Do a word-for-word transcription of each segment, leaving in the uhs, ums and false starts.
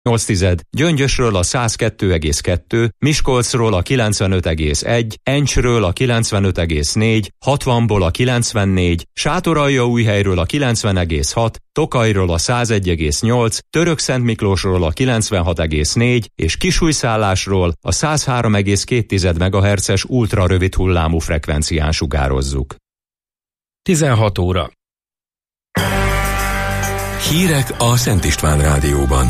nyolc, Gyöngyösről a száz kettő egész kettő, Miskolcról a kilencvenöt egész egy, Encsről a kilencvenöt egész négy, hatvanból a kilencvennégy, Sátoraljaújhelyről a kilencven egész hat, Tokajról a száz egy egész nyolc, Törökszentmiklósról a kilencvenhat egész négy és Kisújszállásról a száz három egész két megahertzes ultrarövid hullámú frekvencián sugározzuk. tizenhat óra. Hírek a Szent István Rádióban.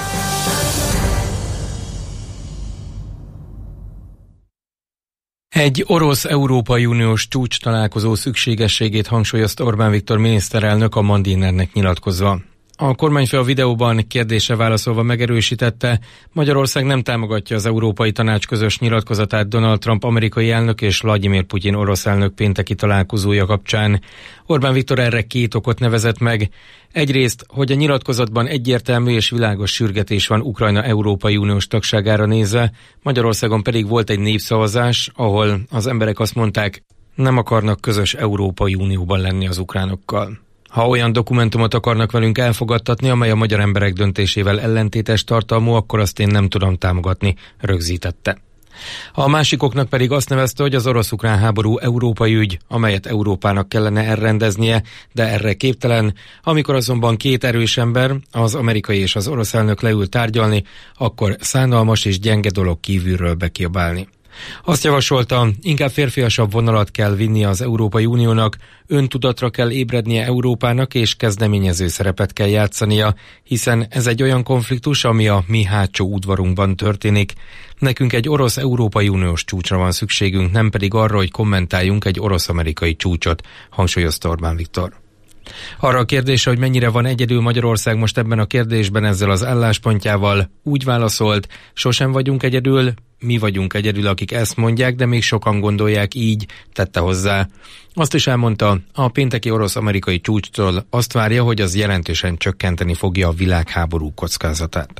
Egy orosz-európai uniós csúcs találkozó szükségességét hangsúlyozta Orbán Viktor miniszterelnök a Mandinernek nyilatkozva. A kormányfő a videóban kérdésre válaszolva megerősítette, Magyarország nem támogatja az Európai Tanács közös nyilatkozatát Donald Trump amerikai elnök és Vladimir Putyin orosz elnök pénteki találkozója kapcsán. Orbán Viktor erre két okot nevezett meg. Egyrészt, hogy a nyilatkozatban egyértelmű és világos sürgetés van Ukrajna Európai Uniós tagságára nézve, Magyarországon pedig volt egy népszavazás, ahol az emberek azt mondták, nem akarnak közös Európai Unióban lenni az ukránokkal. Ha olyan dokumentumot akarnak velünk elfogadtatni, amely a magyar emberek döntésével ellentétes tartalmú, akkor azt én nem tudom támogatni, rögzítette. A másikoknak pedig azt nevezte, hogy az orosz-ukrán háború európai ügy, amelyet Európának kellene elrendeznie, de erre képtelen. Amikor azonban két erős ember, az amerikai és az orosz elnök leül tárgyalni, akkor szánalmas és gyenge dolog kívülről bekiabálni. Azt javasolta, inkább férfiasabb vonalat kell vinnie az Európai Uniónak, öntudatra kell ébrednie Európának és kezdeményező szerepet kell játszania, hiszen ez egy olyan konfliktus, ami a mi hátsó udvarunkban történik. Nekünk egy orosz-európai uniós csúcsra van szükségünk, nem pedig arra, hogy kommentáljunk egy orosz-amerikai csúcsot, hangsúlyozta Orbán Viktor. Arra a kérdésre, hogy mennyire van egyedül Magyarország most ebben a kérdésben ezzel az álláspontjával, úgy válaszolt, sosem vagyunk egyedül, mi vagyunk egyedül, akik ezt mondják, de még sokan gondolják így, tette hozzá. Azt is elmondta, a pénteki orosz-amerikai csúcstól azt várja, hogy az jelentősen csökkenteni fogja a világháború kockázatát.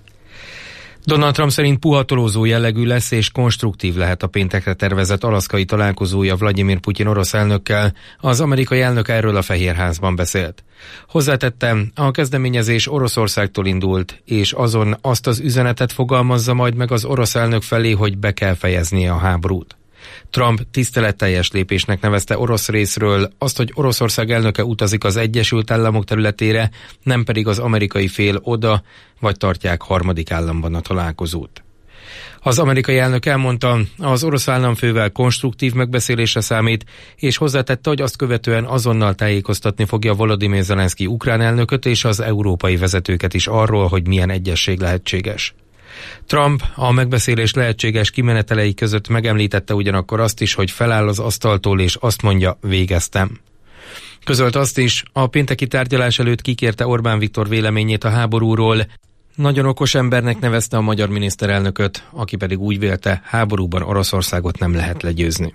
Donald Trump szerint puhatolózó jellegű lesz és konstruktív lehet a péntekre tervezett alaszkai találkozója Vladimir Putyin orosz elnökkel. Az amerikai elnök erről a Fehérházban beszélt. Hozzátettem, a kezdeményezés Oroszországtól indult, és azon azt az üzenetet fogalmazza majd meg az orosz elnök felé, hogy be kell fejeznie a háborút. Trump tiszteletteljes lépésnek nevezte orosz részről azt, hogy Oroszország elnöke utazik az Egyesült Államok területére, nem pedig az amerikai fél oda, vagy tartják harmadik államban a találkozót. Az amerikai elnök elmondta, az orosz államfővel konstruktív megbeszélésre számít, és hozzátette, hogy azt követően azonnal tájékoztatni fogja Volodymyr Zelenszky ukrán elnököt és az európai vezetőket is arról, hogy milyen egyesség lehetséges. Trump a megbeszélés lehetséges kimenetelei között megemlítette ugyanakkor azt is, hogy feláll az asztaltól és azt mondja, végeztem. Közölt azt is, a pénteki tárgyalás előtt kikérte Orbán Viktor véleményét a háborúról, nagyon okos embernek nevezte a magyar miniszterelnököt, aki pedig úgy vélte, háborúban Oroszországot nem lehet legyőzni.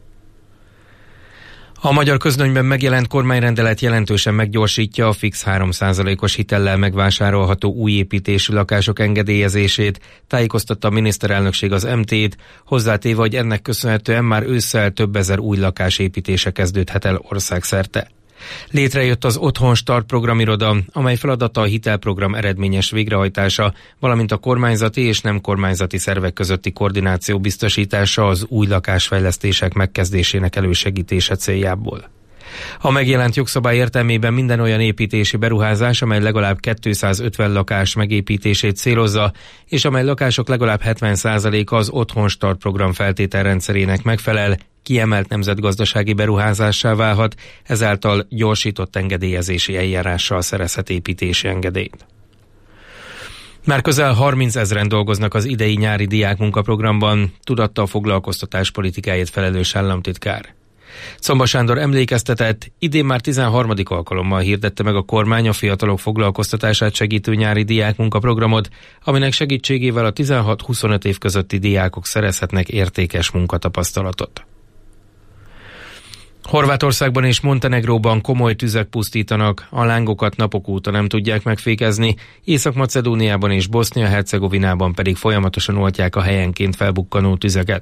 A magyar közlönyben megjelent kormányrendelet jelentősen meggyorsítja a fix három százalékos hitellel megvásárolható új építésű lakások engedélyezését, tájékoztatta a miniszterelnökség az em té-t, hozzátéve, hogy ennek köszönhetően már ősszel több ezer új lakás építése kezdődhet el országszerte. Létrejött az Otthon Start programiroda, amely feladata a hitelprogram eredményes végrehajtása, valamint a kormányzati és nem kormányzati szervek közötti koordináció biztosítása az új lakásfejlesztések megkezdésének elősegítése céljából. A megjelent jogszabály értelmében minden olyan építési beruházás, amely legalább kétszázötven lakás megépítését célozza, és amely lakások legalább hetven százaléka az Otthon Start program feltételrendszerének megfelel, kiemelt nemzetgazdasági beruházássá válhat, ezáltal gyorsított engedélyezési eljárással szerezhet építési engedélyt. Már közel harmincezren dolgoznak az idei nyári diákmunkaprogramban, tudatta a foglalkoztatás politikáért felelős államtitkár. Czomba Sándor emlékeztetett, idén már tizenharmadik alkalommal hirdette meg a kormány a fiatalok foglalkoztatását segítő nyári diákmunkaprogramot, aminek segítségével a tizenhat-huszonöt év közötti diákok szerezhetnek értékes munkatapasztalatot. Horvátországban és Montenegróban komoly tüzek pusztítanak, a lángokat napok óta nem tudják megfékezni, Észak-Macedóniában és Bosznia-Hercegovinában pedig folyamatosan oltják a helyenként felbukkanó tüzeket.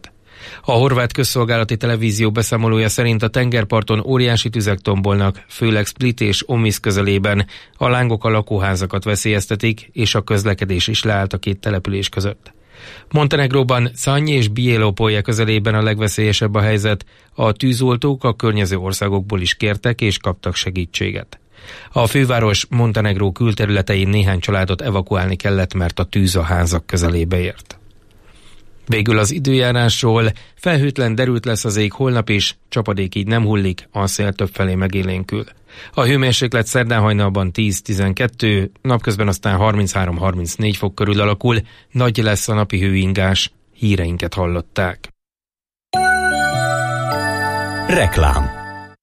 A horvát közszolgálati televízió beszámolója szerint a tengerparton óriási tüzek tombolnak, főleg Split és Omisz közelében. A lángok a lakóházakat veszélyeztetik, és a közlekedés is leállt a két település között. Montenegróban Szanyi és Bijelopolje közelében a legveszélyesebb a helyzet. A tűzoltók a környező országokból is kértek és kaptak segítséget. A főváros Montenegró külterületein néhány családot evakuálni kellett, mert a tűz a házak közelébe ért. Végül az időjárásról: felhőtlen, derült lesz az ég holnap is, csapadék így nem hullik, a szél többfelé megélénkül. A hőmérséklet szerdán hajnalban tíz-tizenkettő, napközben aztán harminchárom-harmincnégy fok körül alakul, nagy lesz a napi hőingás. Híreinket hallották. Reklám.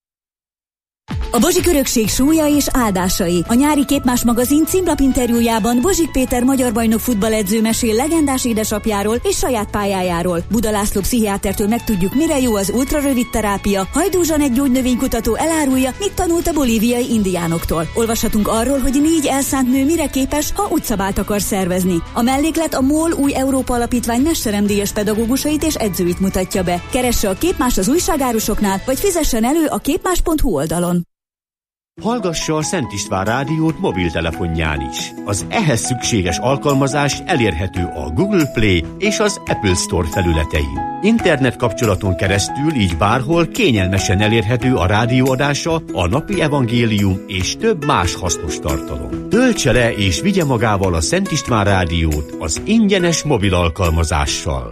A Bozsik örökség súlya és áldásai. A nyári Képmás magazin címlap interjújában Bozsik Péter magyar bajnok futballedző mesél legendás édesapjáról és saját pályájáról. Buda László pszichiátertől megtudjuk, mire jó az ultrarövid terápia. Hajdú Zsanett gyógynövénykutató elárulja, mit tanult a bolíviai indiánoktól. Olvashatunk arról, hogy négy elszánt nő mire képes, ha utcabált akar szervezni. A melléklet a MOL új Európa Alapítvány mesteremdíjas pedagógusait és edzőit mutatja be. Keresse a Képmás az újságárusoknál, vagy fizessen elő a képmás pont hu oldalon. Hallgassa a Szent István rádiót mobiltelefonján is. Az ehhez szükséges alkalmazás elérhető a Google Play és az Apple Store felületein. Internet kapcsolaton keresztül így bárhol kényelmesen elérhető a rádióadása, a napi evangélium és több más hasznos tartalom. Töltse le és vigye magával a Szent István rádiót az ingyenes mobil alkalmazással.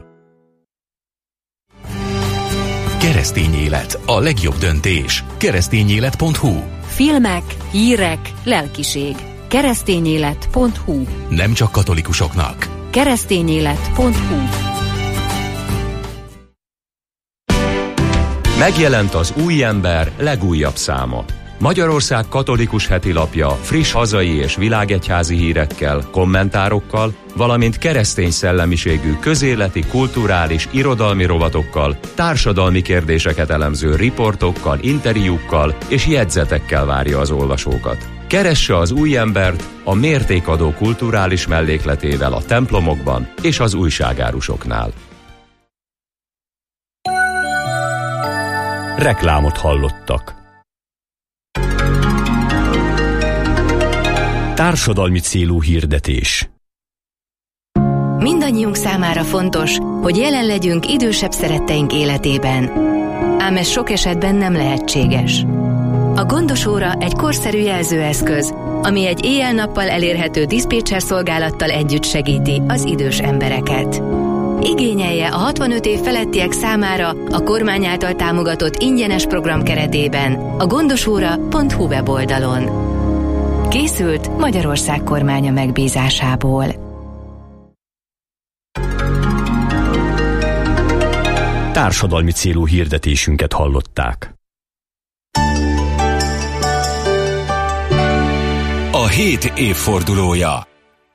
Keresztény élet, a legjobb döntés. keresztényélet pont hu. Filmek, hírek, lelkiség. keresztényélet pont hu. Nem csak katolikusoknak. keresztényélet pont hu. Megjelent az Új Ember legújabb száma. Magyarország katolikus heti lapja friss hazai és világegyházi hírekkel, kommentárokkal, valamint keresztény szellemiségű közéleti, kulturális, irodalmi rovatokkal, társadalmi kérdéseket elemző riportokkal, interjúkkal és jegyzetekkel várja az olvasókat. Keresse az Új Embert a mértékadó kulturális mellékletével a templomokban és az újságárusoknál. Reklámot hallottak. Társadalmi célú hirdetés. Mindannyiunk számára fontos, hogy jelen legyünk idősebb szeretteink életében. Ám ez sok esetben nem lehetséges. A gondosóra egy korszerű jelzőeszköz, ami egy éjjel-nappal elérhető diszpécser szolgálattal együtt segíti az idős embereket. Igényelje a hatvanöt év felettiek számára a kormány által támogatott ingyenes program keretében a gondosóra pont hu weboldalon. Készült Magyarország kormánya megbízásából. Társadalmi célú hirdetésünket hallották. A hét évfordulója.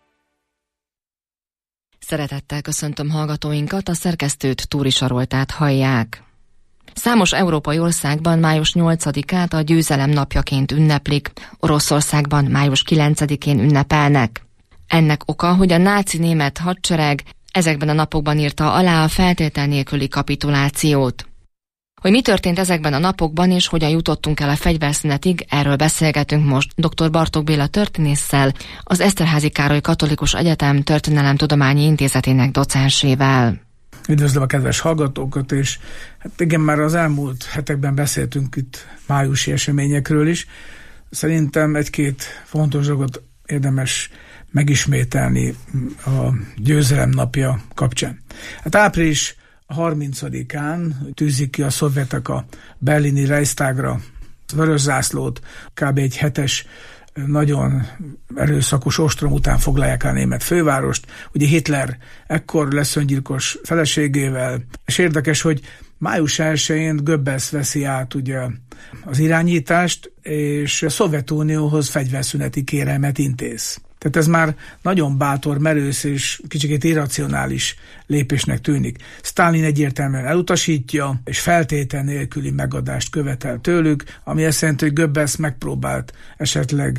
Szeretettel köszöntöm hallgatóinkat, a szerkesztőt, Túri Saroltát hallják. Számos európai országban május nyolcadikát a győzelem napjaként ünneplik, Oroszországban május kilencedikén ünnepelnek. Ennek oka, hogy a náci német hadsereg ezekben a napokban írta alá a feltétel nélküli kapitulációt. Hogy mi történt ezekben a napokban és hogyan jutottunk el a fegyverszünetig, erről beszélgetünk most dr. Bartók Béla történésszel, az Eszterházy Károly Katolikus Egyetem Történelemtudományi Intézetének docensével. Üdvözlöm a kedves hallgatókat, és hát igen, már az elmúlt hetekben beszéltünk itt májusi eseményekről is. Szerintem egy-két fontos dolgot érdemes megismételni a győzelem napja kapcsán. Hát április harmincadikán tűzik ki a szovjetek a berlini Reichstagra vörös zászlót, kb. Egy hetes nagyon erőszakos ostrom után foglalják el a német fővárost. Ugye Hitler ekkor lesz öngyilkos feleségével, és érdekes, hogy május elsején Goebbels veszi át ugye az irányítást, és a Szovjetunióhoz fegyverszüneti kérelmet intéz. Tehát ez már nagyon bátor, merősz és kicsit irracionális lépésnek tűnik. Sztálin egyértelműen elutasítja, és feltétel nélküli megadást követel tőlük, ami azt jelenti, hogy Goebbels megpróbált esetleg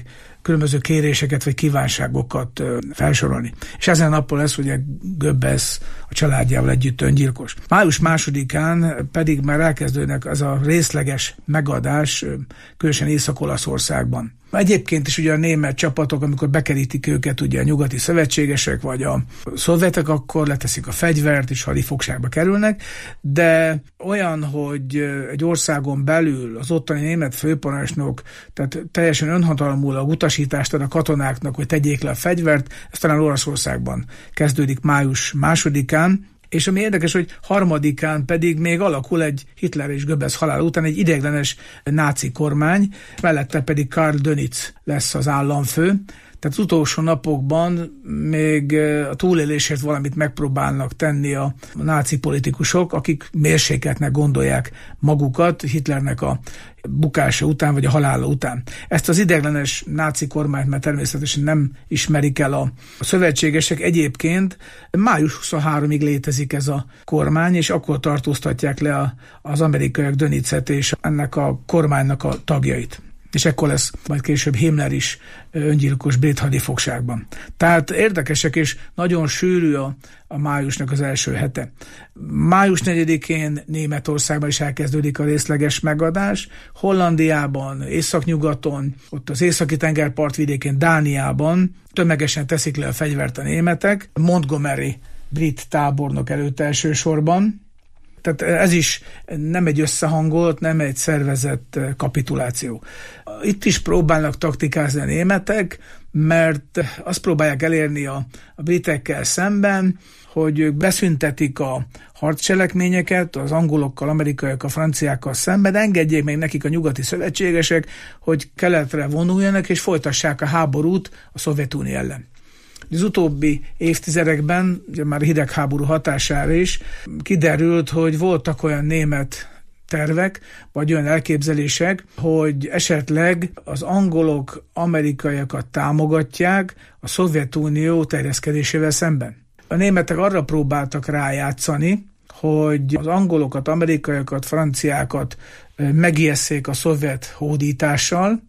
különböző kéréseket vagy kívánságokat felsorolni. És ezen a napon lesz ugye Goebbels a családjával együtt öngyilkos. Május másodikán pedig már elkezdődnek ez a részleges megadás, különösen Észak-Olaszországban. Egyébként is ugye a német csapatok, amikor bekerítik őket ugye a nyugati szövetségesek vagy a szovjetek, akkor leteszik a fegyvert és hadifogságba kerülnek, de olyan, hogy egy országon belül az ottani német főparancsnok tehát teljesen önhatalmulag utasítást ad a katonáknak, hogy tegyék le a fegyvert, ez talán Olaszországban kezdődik május másodikán, és ami érdekes, hogy harmadikán pedig még alakul egy Hitler és Goebbels halála után egy ideiglenes náci kormány, mellette pedig Karl Dönitz lesz az államfő. Tehát az utolsó napokban még a túlélésért valamit megpróbálnak tenni a náci politikusok, akik mérsékletnek gondolják magukat Hitlernek a bukása után, vagy a halála után. Ezt az ideiglenes náci kormányt már természetesen nem ismerik el a szövetségesek. Egyébként május huszonharmadikáig létezik ez a kormány, és akkor tartóztatják le a, az amerikaiak Dönitzet és ennek a kormánynak a tagjait. És ekkor lesz majd később Himmler is öngyilkos brit hadifogságban. Tehát érdekesek, és nagyon sűrű a, a májusnak az első hete. május negyedikén Németországban is elkezdődik a részleges megadás, Hollandiában, északnyugaton, ott az északi tengerpartvidékén, Dániában tömegesen teszik le a fegyvert a németek, Montgomery brit tábornok előtt elsősorban. Tehát ez is nem egy összehangolt, nem egy szervezett kapituláció. Itt is próbálnak taktikázni a németek, mert azt próbálják elérni a, a britekkel szemben, hogy ők beszüntetik a harccselekményeket az angolokkal, amerikaiakkal, franciákkal szemben, engedjék meg nekik a nyugati szövetségesek, hogy keletre vonuljanak és folytassák a háborút a Szovjetunió ellen. Az utóbbi évtizedekben, ugye már a hidegháború hatására is kiderült, hogy voltak olyan német tervek, vagy olyan elképzelések, hogy esetleg az angolok amerikaiakat támogatják a Szovjetunió terjeszkedésével szemben. A németek arra próbáltak rájátszani, hogy az angolokat, amerikaiakat, franciákat megijesszék a szovjet hódítással,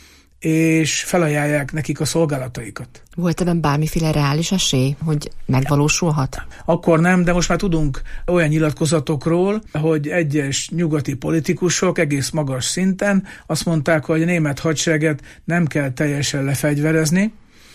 és felajánlják nekik a szolgálataikat. Volt ebben bármiféle reális esély, hogy megvalósulhat? Akkor nem, de most már tudunk olyan nyilatkozatokról, hogy egyes nyugati politikusok egész magas szinten azt mondták, hogy a német hadsereget nem kell teljesen lefegyverezni,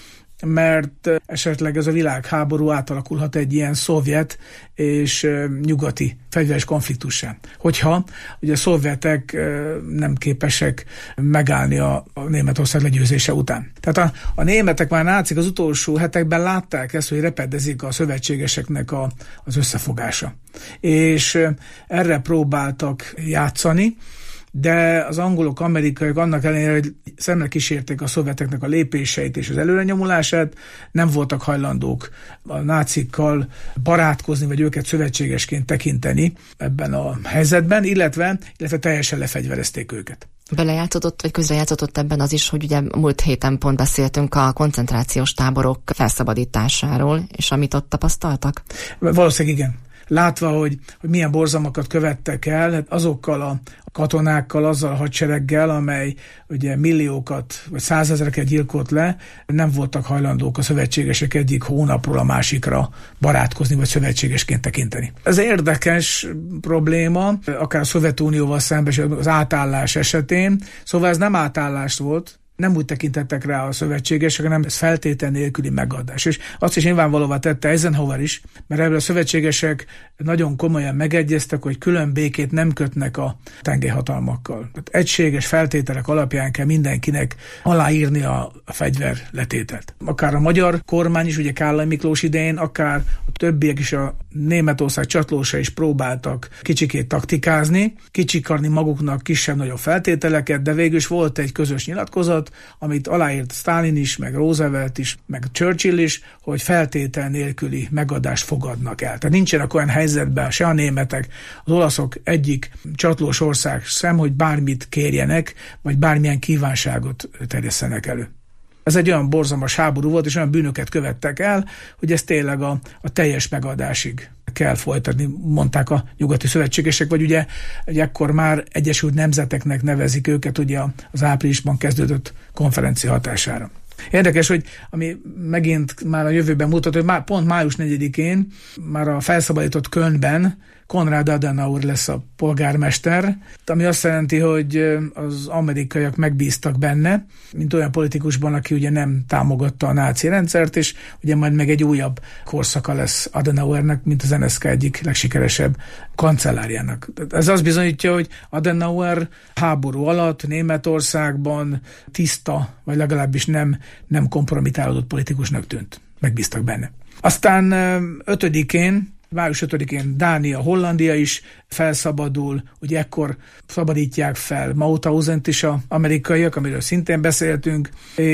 mert esetleg ez a világháború átalakulhat egy ilyen szovjet és nyugati fegyveres konfliktussá. Hogyha ugye a szovjetek nem képesek megállni a, a Németország legyőzése után. Tehát a, a németek már nácik az utolsó hetekben látták ezt, hogy repedezik a szövetségeseknek a, az összefogása. És erre próbáltak játszani, de az angolok, amerikaiak annak ellenére, hogy szemmel kísérték a szovjeteknek a lépéseit és az előrenyomulását, nem voltak hajlandók a nácikkal barátkozni, vagy őket szövetségesként tekinteni ebben a helyzetben, illetve, illetve teljesen lefegyverezték őket. Belejátszott, vagy közrejátszott ebben az is, hogy ugye múlt héten pont beszéltünk a koncentrációs táborok felszabadításáról, és amit ott tapasztaltak? Valószínűleg igen. Látva, hogy, hogy milyen borzalmakat követtek el, azokkal a katonákkal, azzal a hadsereggel, amely ugye milliókat vagy százezreket gyilkolt le, nem voltak hajlandók a szövetségesek egyik hónapról a másikra barátkozni, vagy szövetségesként tekinteni. Ez érdekes probléma, akár a Szovjetunióval szemben az átállás esetén, szóval ez nem átállás volt, nem úgy tekintettek rá a szövetségesek, hanem ez feltétel nélküli megadás. És azt is nyilvánvalóvá tette Eisenhower is, mert ebből a szövetségesek nagyon komolyan megegyeztek, hogy külön békét nem kötnek a tengelyhatalmakkal. Tehát egységes feltételek alapján kell mindenkinek aláírni a, a fegyverletételt. Akár a magyar kormány is, ugye Kállai Miklós idején, akár a többiek is, a Németország csatlósa is próbáltak kicsikét taktikázni, kicsikarni maguknak kisebb-nagyobb feltételeket, de végül is volt egy közös nyilatkozat, amit aláírt Stalin is, meg Roosevelt is, meg Churchill is, hogy feltétel nélküli megadást fogadnak el. Tehát nincsenek olyan helyzetben se a németek, az olaszok egyik csatlós ország sem, hogy bármit kérjenek, vagy bármilyen kívánságot terjesszenek elő. Ez egy olyan borzalmas háború volt, és olyan bűnöket követtek el, hogy ez tényleg a, a teljes megadásig kell folytatni, mondták a nyugati szövetségesek, vagy ugye, ugye ekkor már Egyesült Nemzeteknek nevezik őket ugye az áprilisban kezdődött konferencia hatására. Érdekes, hogy ami megint már a jövőben mutat, hogy már pont május negyedikén már a felszabadított Kölnben Konrad Adenauer lesz a polgármester, ami azt jelenti, hogy az amerikaiak megbíztak benne, mint olyan politikusban, aki ugye nem támogatta a náci rendszert, és ugye majd meg egy újabb korszaka lesz Adenauernek, mint az en es zé ká egyik legsikeresebb kancellárjának. Ez azt bizonyítja, hogy Adenauer háború alatt Németországban tiszta, vagy legalábbis nem, nem kompromitálódott politikusnak tűnt. Megbíztak benne. Aztán ötödikén május ötödikén Dánia, Hollandia is felszabadul, ugye ekkor szabadítják fel Mauthausent is az amerikaiak, amiről szintén beszéltünk,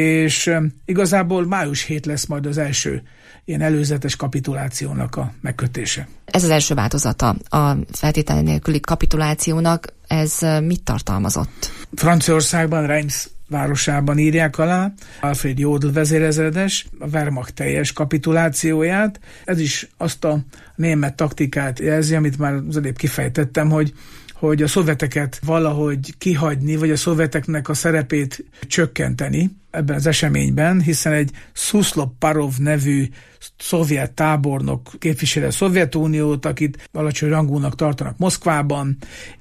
és igazából május hetedike lesz majd az első ilyen előzetes kapitulációnak a megkötése. Ez az első változata a feltétel nélküli kapitulációnak, ez mit tartalmazott? Franciaországban, Reims városában írják alá Alfred Jodl vezérezredes a Wehrmacht teljes kapitulációját. Ez is azt a német taktikát jelzi, amit már az előbb kifejtettem, hogy hogy a szovjeteket valahogy kihagyni, vagy a szovjeteknek a szerepét csökkenteni ebben az eseményben, hiszen egy Szuszlov-Parov nevű szovjet tábornok képviseli a Szovjetuniót, akit alacsony rangúnak tartanak Moszkvában,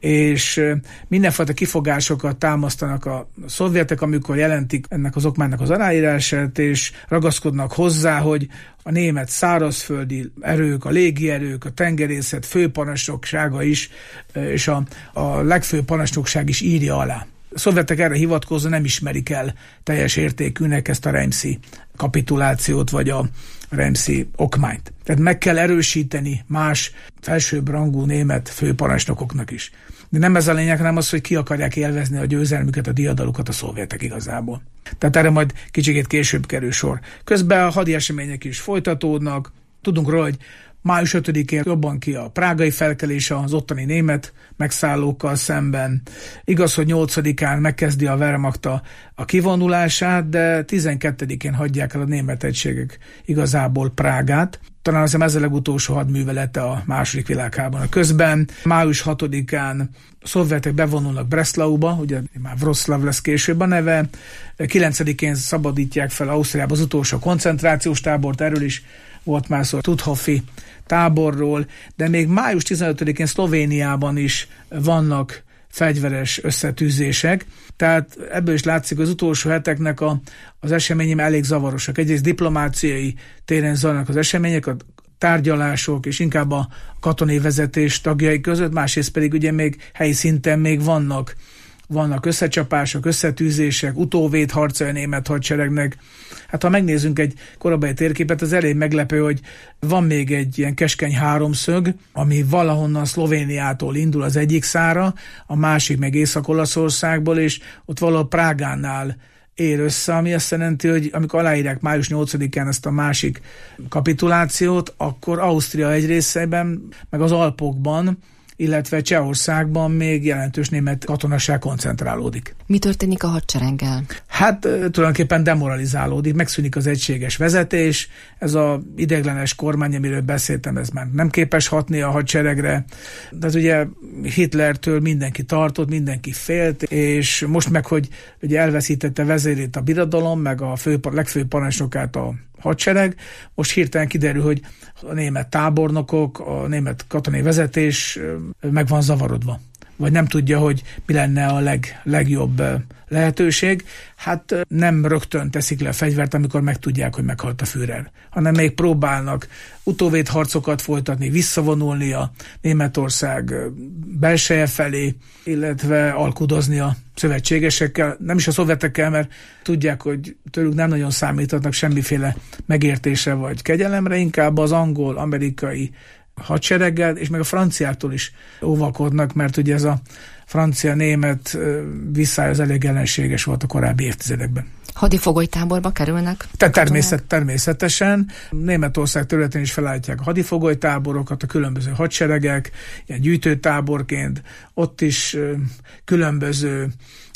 és mindenfajta kifogásokat támasztanak a szovjetek, amikor jelentik ennek az okmánynak az aláírását, és ragaszkodnak hozzá, hogy a német szárazföldi erők, a légierők, a tengerészet főparancsnoksága is, és a, a legfőbb parancsnokság is írja alá. A szovjetek erre hivatkozva nem ismerik el teljes értékűnek ezt a reimsi kapitulációt, vagy a reimsi okmányt. Tehát meg kell erősíteni más felsőbb rangú német főparancsnokoknak is. De nem ez a lényeg, hanem az, hogy ki akarják élvezni a győzelmüket, a diadalukat a szovjetek igazából. Tehát erre majd kicsikét később kerül sor. Közben a hadi események is folytatódnak. Tudunk róla, hogy május ötödikén jobban ki a prágai felkelés az ottani német megszállókkal szemben. Igaz, hogy nyolcadikán megkezdi a Wehrmacht a, a kivonulását, de tizenkettedikén hagyják el a német egységek igazából Prágát. Talán az ez a legutolsó hadművelete a második világháborúban. Közben május hatodikán a szovjetek bevonulnak Breslauba, ugye már Wroclaw lesz később a neve, kilencedikén szabadítják fel Ausztriába az utolsó koncentrációs tábort, erről is volt már szó, Tudhofi táborról, de még május tizenötödikén Szlovéniában is vannak fegyveres összetűzések, tehát ebből is látszik, az utolsó heteknek a, az események elég zavarosak. Egyrészt diplomáciai téren zajlanak az események, a tárgyalások, és inkább a katonai vezetés tagjai között, másrészt pedig ugye még helyi szinten még vannak vannak összecsapások, összetűzések, utóvéd harcai a német hadseregnek. Hát ha megnézzünk egy korabeli térképet, az elég meglepő, hogy van még egy ilyen keskeny háromszög, ami valahonnan Szlovéniától indul az egyik szára, a másik meg Észak-Olaszországból, és ott valahol Prágánál ér össze, ami azt jelenti, hogy amikor aláírják május nyolcadikán ezt a másik kapitulációt, akkor Ausztria egy részében, meg az Alpokban, illetve Csehországban még jelentős német katonaság koncentrálódik. Mi történik a hadsereggel? Hát tulajdonképpen demoralizálódik, megszűnik az egységes vezetés, ez az ideiglenes kormány, amiről beszéltem, ez már nem képes hatni a hadseregre, de az ugye Hitlertől mindenki tartott, mindenki félt, és most meg, hogy ugye elveszítette vezérét a birodalom, meg a fő, legfőbb parancsnokát a hadsereg, most hirtelen kiderül, hogy a német tábornokok, a német katonai vezetés meg van zavarodva. Vagy nem tudja, hogy mi lenne a leg, legjobb lehetőség. Hát nem rögtön teszik le a fegyvert, amikor megtudják, hogy meghalt a Führer, hanem még próbálnak utóvédharcokat folytatni, visszavonulni a Németország belseje felé, illetve alkudozni a szövetségesekkel, nem is a szovjetekkel, mert tudják, hogy tőlük nem nagyon számíthatnak semmiféle megértésre vagy kegyelemre, inkább az angol, amerikai hadsereggel, és meg a franciától is óvakodnak, mert ugye ez a francia-német viszály az elég ellenséges volt a korábbi évtizedekben. Hadifogolytáborba kerülnek? Te természet, természetesen. Németország területén is felállítják a hadifogolytáborokat, a különböző hadseregek, ilyen gyűjtőtáborként, ott is különböző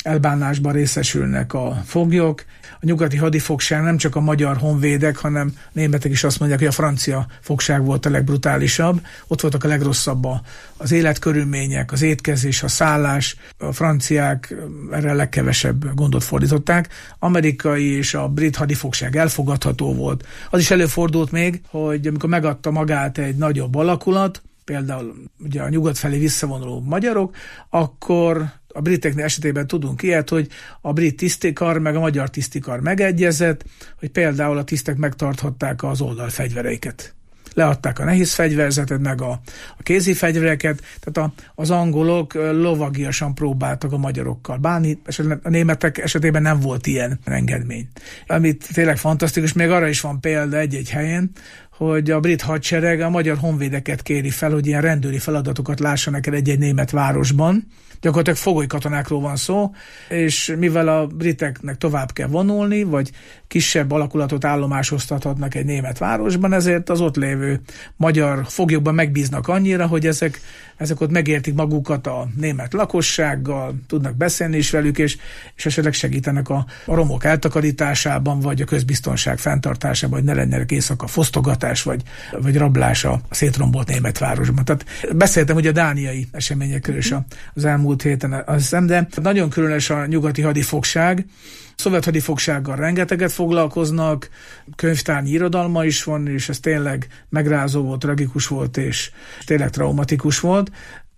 elbánásban részesülnek a foglyok. A nyugati hadifogság nem csak a magyar honvédek, hanem a németek is azt mondják, hogy a francia fogság volt a legbrutálisabb. Ott voltak a legrosszabb az életkörülmények, az étkezés, a szállás. A franciák erre a legkevesebb gondot fordították. Amerikai és a brit hadifogság elfogadható volt. Az is előfordult még, hogy amikor megadta magát egy nagyobb alakulat, például ugye a nyugat felé visszavonuló magyarok, akkor a britek esetében tudunk ilyet, hogy a brit tisztikar meg a magyar tisztikar megegyezett, hogy például a tisztek megtarthatták az oldalfegyvereiket. Leadták a nehéz fegyverzetet, meg a, a kézi fegyvereket, tehát a, az angolok lovagiasan próbáltak a magyarokkal bánni, esetleg a németek esetében nem volt ilyen engedmény. Amit tényleg fantasztikus, még arra is van példa egy-egy helyen, hogy a brit hadsereg a magyar honvédeket kéri fel, hogy ilyen rendőri feladatokat lássanak el egy-egy német városban. Gyakorlatilag fogoly katonákról van szó, és mivel a briteknek tovább kell vonulni, vagy kisebb alakulatot állomásoztathatnak egy német városban, ezért az ott lévő magyar foglyokban megbíznak annyira, hogy ezek, ezek ott megértik magukat a német lakossággal, tudnak beszélni is velük, és, és esetleg segítenek a, a romok eltakarításában, vagy a közbiztonság fenntartásában, hogy ne legyenek éjszaka fosztogatás, vagy, vagy rablás a szétrombolt német városban. Tehát beszéltem ugye a dániai eseményekről is az elmúlt héten, azt hiszem, de nagyon különös a nyugati hadifogság. A szovjet hadifogsággal rengeteget foglalkoznak, könyvtárnyi irodalma is van, és ez tényleg megrázó volt, tragikus volt, és tényleg traumatikus volt.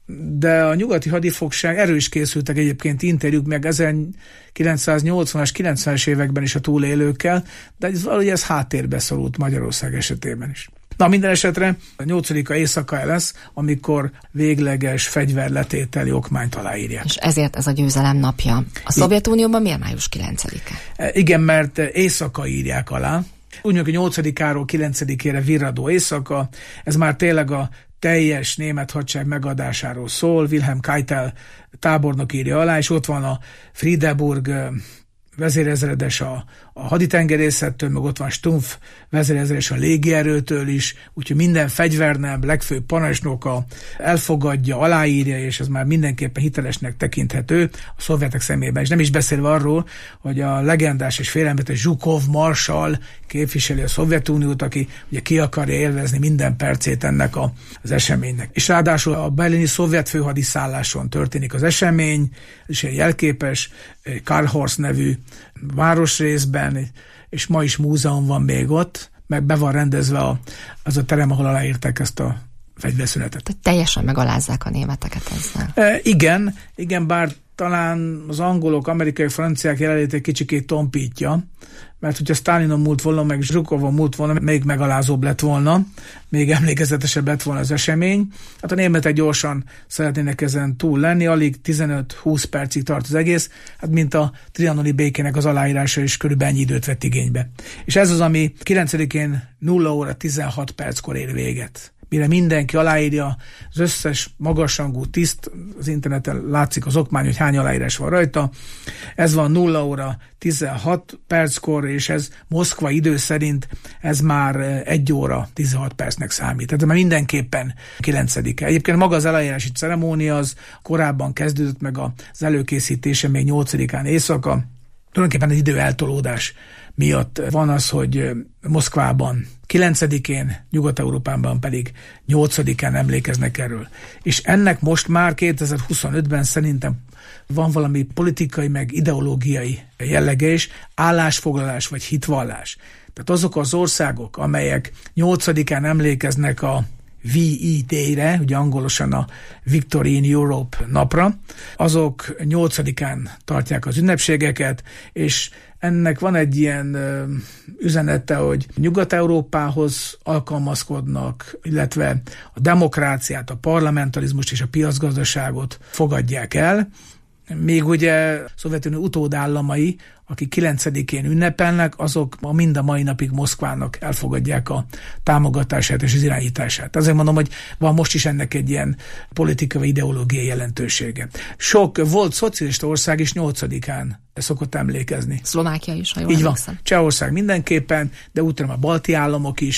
De a nyugati hadifogság, erről is készültek egyébként interjúk, meg ezerkilencszáznyolcvanas, kilencvenes években is a túlélőkkel, de ez, valahogy ez háttérbe szorult Magyarország esetében is. Na, minden esetre a nyolcadika éjszaka lesz, amikor végleges fegyverletételi okmányt aláírják. És ezért ez a győzelem napja. A Szovjetunióban miért május kilencedike? Igen, mert éjszaka írják alá. Úgy mondjuk, hogy nyolcadikáról kilencedikére virradó éjszaka, ez már tényleg a teljes német hadsereg megadásáról szól. Wilhelm Keitel tábornok írja alá, és ott van a Friedeburg vezérezredes a, a haditengerészettől, meg ott van Stumpf vezérezredes a légierőtől is, úgyhogy minden fegyvernem, legfőbb parancsnoka elfogadja, aláírja, és ez már mindenképpen hitelesnek tekinthető a szovjetek szemében. És nem is beszélve arról, hogy a legendás és félelmetes Zsukov marsall képviseli a Szovjetuniót, aki ugye ki akarja élvezni minden percét ennek a, az eseménynek. És ráadásul a berlini szovjet főhadiszálláson történik az esemény, és egy jelképes Karlhorst nevű városrészben, és ma is múzeum van még ott, meg be van rendezve a, az a terem, ahol aláírták ezt a fegyverszünetet. Tehát teljesen megalázzák a németeket ezzel. E, igen, igen, bár talán az angolok, amerikai, franciák jelenléte kicsikét tompítja, mert hogyha Sztálinon múlt volna, meg Zsukovon múlt volna, még megalázóbb lett volna, még emlékezetesebb lett volna az esemény. Hát a németek gyorsan szeretnének ezen túl lenni, alig tizenöt-húsz percig tart az egész, hát mint a trianoni békének az aláírása is körülbelül ennyi időt vett igénybe. És ez az, ami kilencedikén nulla óra tizenhat perckor ér véget. Mire mindenki aláírja, az összes magasrangú tiszt, az interneten látszik az okmány, hogy hány aláírás van rajta. Ez van nulla óra tizenhat perckor, és ez Moszkva idő szerint ez már egy óra tizenhat percnek számít. Tehát már mindenképpen kilencedike. Egyébként maga az aláírási ceremónia az korábban kezdődött, meg az előkészítése még nyolcadikán éjszaka. Tulajdonképpen egy idő eltolódás miatt van az, hogy Moszkvában kilencedikén, Nyugat-Európában pedig nyolcadikán emlékeznek erről. És ennek most már kétezer-huszonötben szerintem van valami politikai meg ideológiai jellege is, állásfoglalás vagy hitvallás. Tehát azok az országok, amelyek nyolcadikán emlékeznek a V E Day-re, ugye angolosan a Victory in Europe napra, azok nyolcadikán tartják az ünnepségeket, és ennek van egy ilyen ö, üzenete, hogy Nyugat-Európához alkalmazkodnak, illetve a demokráciát, a parlamentarizmust és a piacgazdaságot fogadják el. Még ugye Szovjetunió utódállamai, akik kilencedikén ünnepelnek, azok a mind a mai napig Moszkvának elfogadják a támogatását és az irányítását. Azért mondom, hogy van most is ennek egy ilyen politikai, ideológiai jelentősége. Sok volt szocialista ország is nyolcadikán szokott emlékezni. Szlovákia is, ha jól Így van. emlékszem. Csehország mindenképpen, de utána a balti államok is,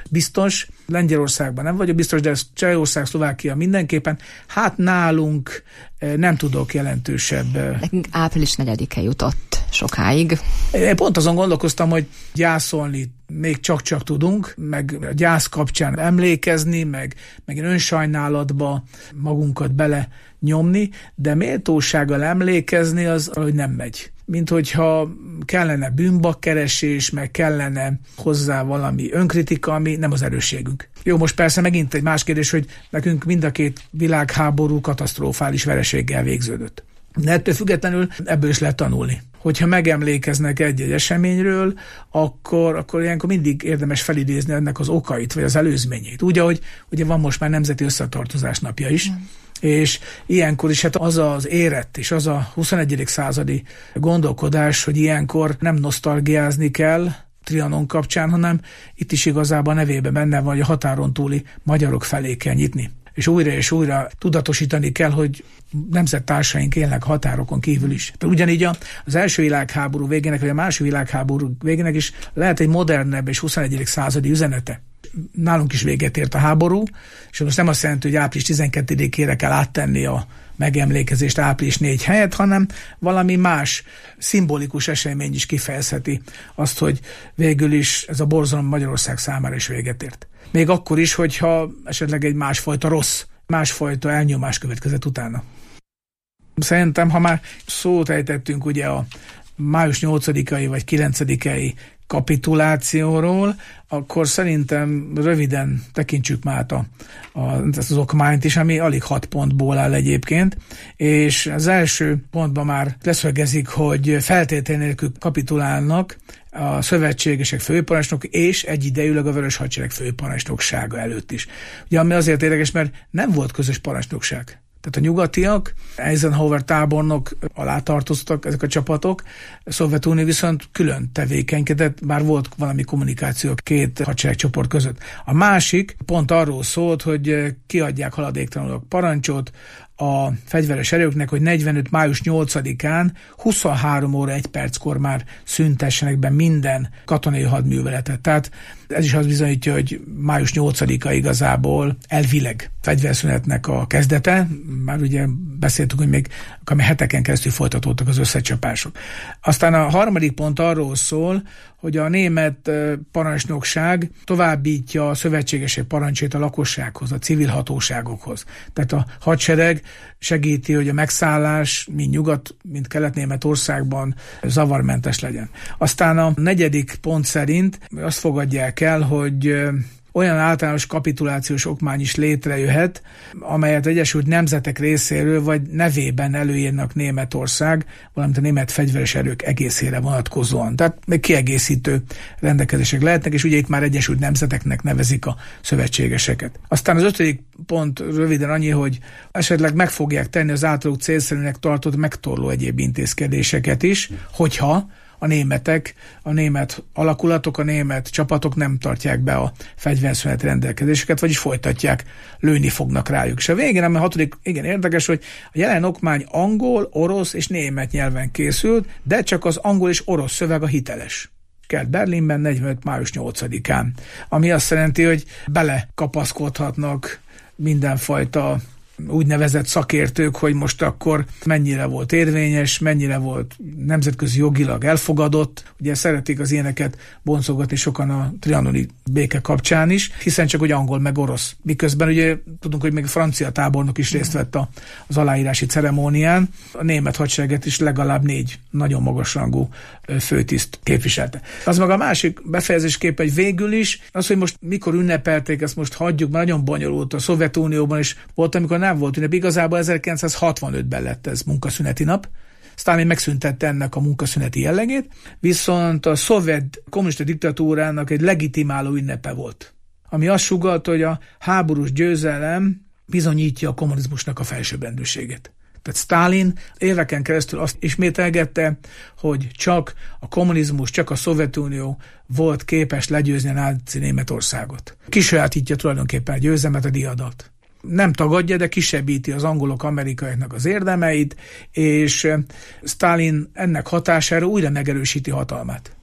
biztos, Lengyelországban nem vagyok biztos, de Csehország, Szlovákia mindenképpen. Hát nálunk nem tudok jelentősebb. Nekünk április negyedike jutott sokáig. Én pont azon gondolkoztam, hogy gyászolni még csak-csak tudunk, meg a gyász kapcsán emlékezni, meg, meg önsajnálatba magunkat bele nyomni, de méltósággal emlékezni az, hogy nem megy. Mint hogyha kellene bűnbakkeresés, meg kellene hozzá valami önkritika, ami nem az erősségünk. Jó, most persze megint egy más kérdés, hogy nekünk mind a két világháború katasztrofális vereséggel végződött. De ettől függetlenül ebből is lehet tanulni. Hogyha megemlékeznek egy-egy eseményről, akkor, akkor ilyenkor mindig érdemes felidézni ennek az okait, vagy az előzményét. Úgy, ahogy ugye van most már Nemzeti Összetartozás napja is, mm. és ilyenkor is hát az az érett, és az a huszonegyedik századi gondolkodás, hogy ilyenkor nem nosztalgiázni kell Trianon kapcsán, hanem itt is igazából nevében benne van, hogy a határon túli magyarok felé kell nyitni. És újra és újra tudatosítani kell, hogy nemzettársaink élnek határokon kívül is. De ugyanígy az első világháború végének, vagy a második világháború végének is lehet egy modernebb és huszonegyedik századi üzenete. Nálunk is véget ért a háború, és most nem azt jelenti, hogy április tizenkettedikére kell áttenni a megemlékezést április négy helyett, hanem valami más szimbolikus esemény is kifejezheti azt, hogy végül is ez a borzalom Magyarország számára is véget ért. Még akkor is, hogyha esetleg egy másfajta rossz, másfajta elnyomás következett utána. Szerintem, ha már szót ejtettünk ugye a május nyolcadikai vagy kilencedikai kapitulációról, akkor szerintem röviden tekintsük már a, a, az okmányt is, ami alig hat pontból áll egyébként, és az első pontban már leszögezik, hogy feltétel nélkül kapitulálnak a szövetségesek főparancsnok és egyidejűleg a Vörös Hadsereg főparancsnoksága előtt is. Ugye ami azért érdekes, mert nem volt közös parancsnokság. Tehát a nyugatiak, Eisenhower tábornok alá tartoztak ezek a csapatok, a Szovjetunió viszont külön tevékenykedett, bár volt valami kommunikáció a két hadseregcsoport között. A másik pont arról szólt, hogy kiadják haladéktalanul a parancsot a fegyveres erőknek, hogy negyvenöt május nyolcadikán huszonhárom óra egy perckor már szüntessenek be minden katonai hadműveletet. Tehát ez is azt bizonyítja, hogy május nyolcadika igazából elvileg fegyverszünetnek a kezdete. Már ugye beszéltük, hogy még ami heteken keresztül folytatódtak az összecsapások. Aztán a harmadik pont arról szól, hogy a német parancsnokság továbbítja a szövetségesek parancsait a lakossághoz, a civil hatóságokhoz. Tehát a hadsereg segíti, hogy a megszállás mind Nyugat, mind Kelet-Németországban zavarmentes legyen. Aztán a negyedik pont szerint azt fogadják el, hogy olyan általános kapitulációs okmány is létrejöhet, amelyet Egyesült Nemzetek részéről vagy nevében előírnak Németország, valamint a német fegyveres erők egészére vonatkozóan. Tehát még kiegészítő rendelkezések lehetnek, és ugye itt már Egyesült Nemzeteknek nevezik a szövetségeseket. Aztán az ötödik pont röviden annyi, hogy esetleg meg fogják tenni az általuk célszerűnek tartott megtorló egyéb intézkedéseket is, hogyha a németek, a német alakulatok, a német csapatok nem tartják be a fegyverszünet rendelkezéseket, vagyis folytatják, lőni fognak rájuk. És a végén, ami a hatodik, igen érdekes, hogy a jelen okmány angol, orosz és német nyelven készült, de csak az angol és orosz szöveg a hiteles. Kelt Berlinben negyvenöt május nyolcadikán, ami azt jelenti, hogy belekapaszkodhatnak mindenfajta úgynevezett szakértők, hogy most akkor mennyire volt érvényes, mennyire volt nemzetközi jogilag elfogadott. Ugye szeretik az ilyeneket boncolgatni sokan a trianoni béke kapcsán is, hiszen csak hogy angol meg orosz. Miközben ugye tudunk, hogy még a francia tábornok is részt vett a, az aláírási ceremónián. A német hadsereget is legalább négy nagyon magasrangú főtiszt képviselte. Az meg a másik befejezésképp egy végül is, az, hogy most mikor ünnepelték, ezt most hagyjuk, mert nagyon bonyolult. A Szovjetunióban is volt, amikor nem volt ünnep. Igazából ezerkilencszázhatvanötben lett ez munkaszüneti nap. Sztálin megszüntette ennek a munkaszüneti jellegét, viszont a szovjet kommunista diktatúrának egy legitimáló ünnepe volt, ami azt sugallta, hogy a háborús győzelem bizonyítja a kommunizmusnak a felsőbbrendűségét. Tehát Sztálin éveken keresztül azt ismételgette, hogy csak a kommunizmus, csak a Szovjetunió volt képes legyőzni a náci Németországot. Kisajátítja tulajdonképpen a győzelmet, a diadalt. Nem tagadja, de kisebbíti az angolok, amerikaiaknak az érdemeit, és Sztálin ennek hatására újra megerősíti hatalmát.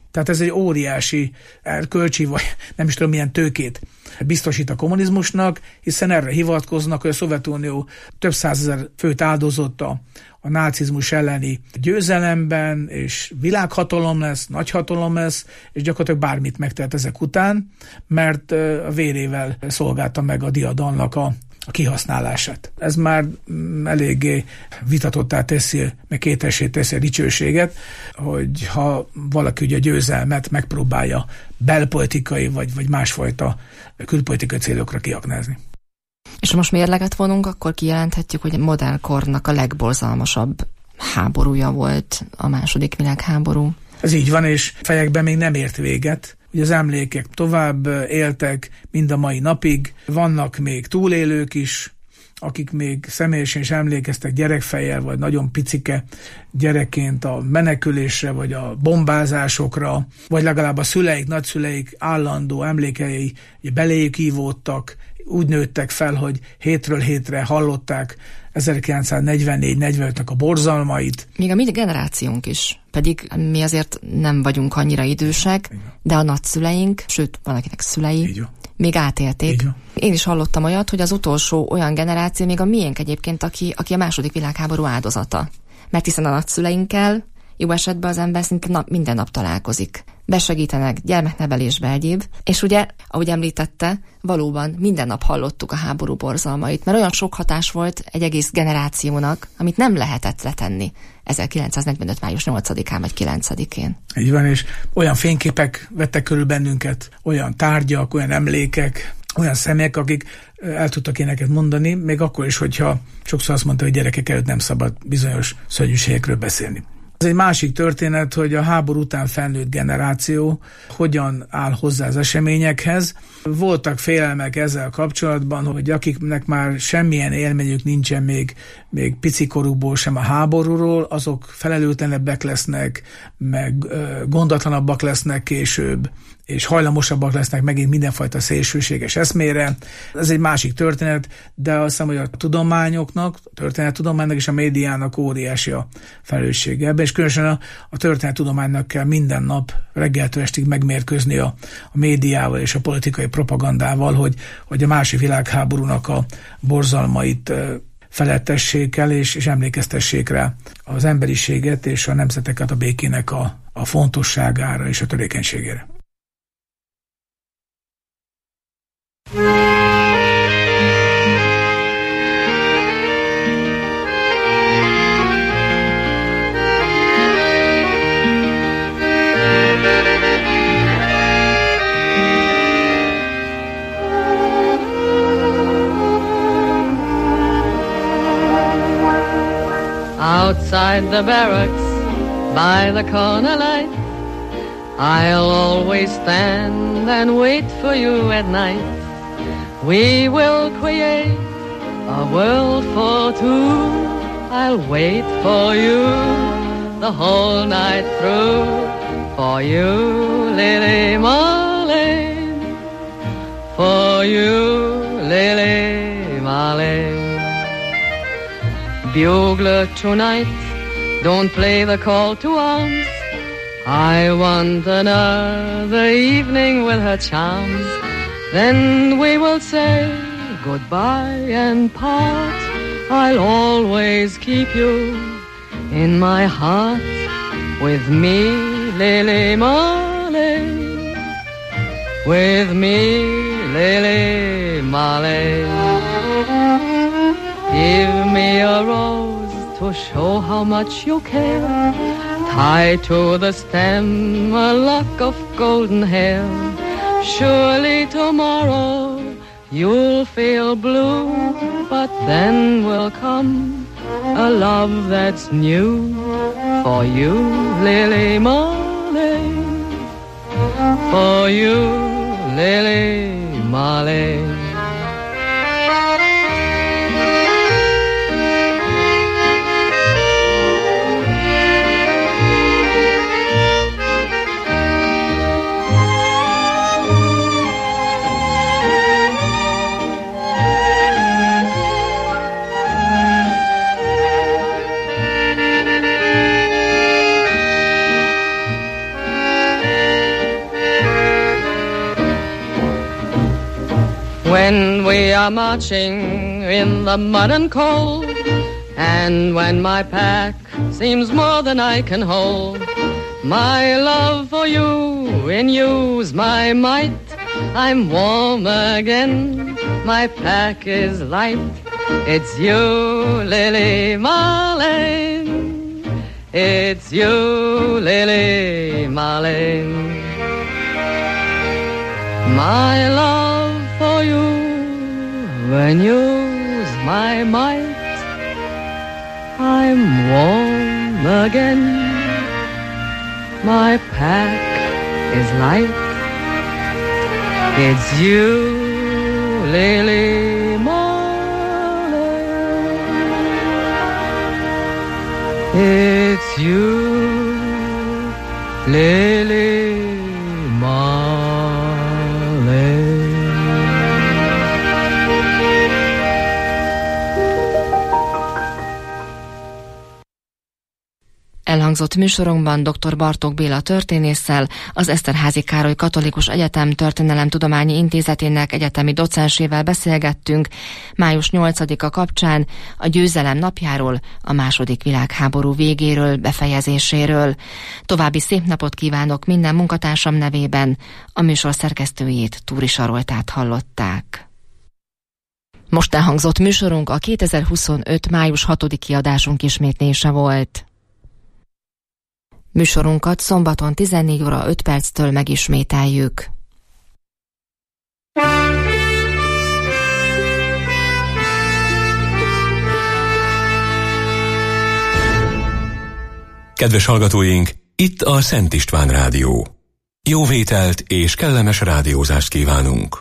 Tehát ez egy óriási erkölcsi, vagy nem is tudom milyen tőkét biztosít a kommunizmusnak, hiszen erre hivatkoznak, hogy a Szovjetunió több százezer főt áldozott a, a nácizmus elleni győzelemben, és világhatalom lesz, nagyhatalom lesz, és gyakorlatilag bármit megtehet ezek után, mert a vérével szolgálta meg a diadalnak a a kihasználását. Ez már eléggé vitatottá teszi, meg kétessé teszi a dicsőséget, hogy ha valaki ugye a győzelmet megpróbálja belpolitikai vagy, vagy másfajta külpolitikai célokra kiaknázni. És ha most mérleget vonunk, akkor kijelenthetjük, hogy a modern kornak a legborzalmasabb háborúja volt a második világháború. Ez így van, és fejekben még nem ért véget. Ugye az emlékek tovább éltek mind a mai napig, vannak még túlélők is, akik még személyesen is emlékeztek gyerekfejjel, vagy nagyon picike gyerekként a menekülésre, vagy a bombázásokra, vagy legalább a szüleik, nagyszüleik állandó emlékei beléjük ívódtak, úgy nőttek fel, hogy hétről hétre hallották ezerkilencszáznegyvennégy negyvenötnek a borzalmait. Még a mi generációnk is, pedig mi azért nem vagyunk annyira idősek, de a nagyszüleink, sőt, valakinek szülei, még átélték. Én is hallottam olyat, hogy az utolsó olyan generáció, még a miénk egyébként, aki, aki a második világháború áldozata. Mert hiszen a nagyszüleinkkel jó esetben az ember szinte nap, minden nap találkozik. Besegítenek gyermeknevelésbe egyéb, és ugye, ahogy említette, valóban minden nap hallottuk a háború borzalmait, mert olyan sok hatás volt egy egész generációnak, amit nem lehetett letenni ezerkilencszáznegyvenöt május nyolcadikán vagy kilencedikén. Így van, és olyan fényképek vettek körül bennünket, olyan tárgyak, olyan emlékek, olyan személyek, akik el tudtak éneket mondani, még akkor is, hogyha sokszor azt mondta, hogy gyerekek előtt nem szabad bizonyos szörnyűségekről beszélni. Ez egy másik történet, hogy a háború után felnőtt generáció hogyan áll hozzá az eseményekhez. Voltak félelmek ezzel kapcsolatban, hogy akiknek már semmilyen élményük nincsen még, még picikorúból sem a háborúról, azok felelőtlenebbek lesznek, meg ö, gondatlanabbak lesznek később, és hajlamosabbak lesznek megint mindenfajta szélsőséges eszmére. Ez egy másik történet, de azt hiszem, hogy a tudományoknak, a történettudománynak és a médiának óriási a felelőssége ebben, és különösen a, a történettudománynak kell minden nap reggeltől estig megmérkőzni a, a médiával és a politikai propagandával, hogy, hogy a második világháborúnak a borzalmait felettessék el, és, és emlékeztessék rá az emberiséget és a nemzeteket a békének a, a fontosságára és a törékenységére. Outside the barracks, by the corner light, I'll always stand and wait for you at night. We will create a world for two. I'll wait for you the whole night through. For you, Lily Marlene. For you, Lily Marlene. Bugler tonight, don't play the call to arms. I want another evening with her charms. Then we will say goodbye and part. I'll always keep you in my heart. With me, Lily Marlene. With me, Lily Marlene. Give me a rose to show how much you care. Tie to the stem a lock of golden hair. Surely tomorrow you'll feel blue, but then will come a love that's new. For you, Lily Marlene. For you, Lily Marlene. when we are marching in the mud and cold, and when my pack seems more than I can hold. My love for you in you's my might. I'm warm again, my pack is light. It's you, Lily Marlene. It's you, Lily Marlene. My love for you when you's my might. I'm warm again, my pack is light. It's you, Lily Marlene. It's you, Lily Marlene. Elhangzott műsorunkban dr. Bartók Béla történésszel, az Eszterházy Károly Katolikus Egyetem Történelemtudományi Intézetének egyetemi docensével beszélgettünk május nyolcadika kapcsán a győzelem napjáról, a második világháború végéről, befejezéséről. További szép napot kívánok minden munkatársam nevében, a műsor szerkesztőjét, Túri Saroltát hallották. Most elhangzott műsorunk a kétezer-huszonöt. május hatodiki adásunk ismétlése volt. Műsorunkat szombaton tizennégy óra öt perctől megismételjük. Kedves hallgatóink, itt a Szent István Rádió. Jó vételt és kellemes rádiózást kívánunk!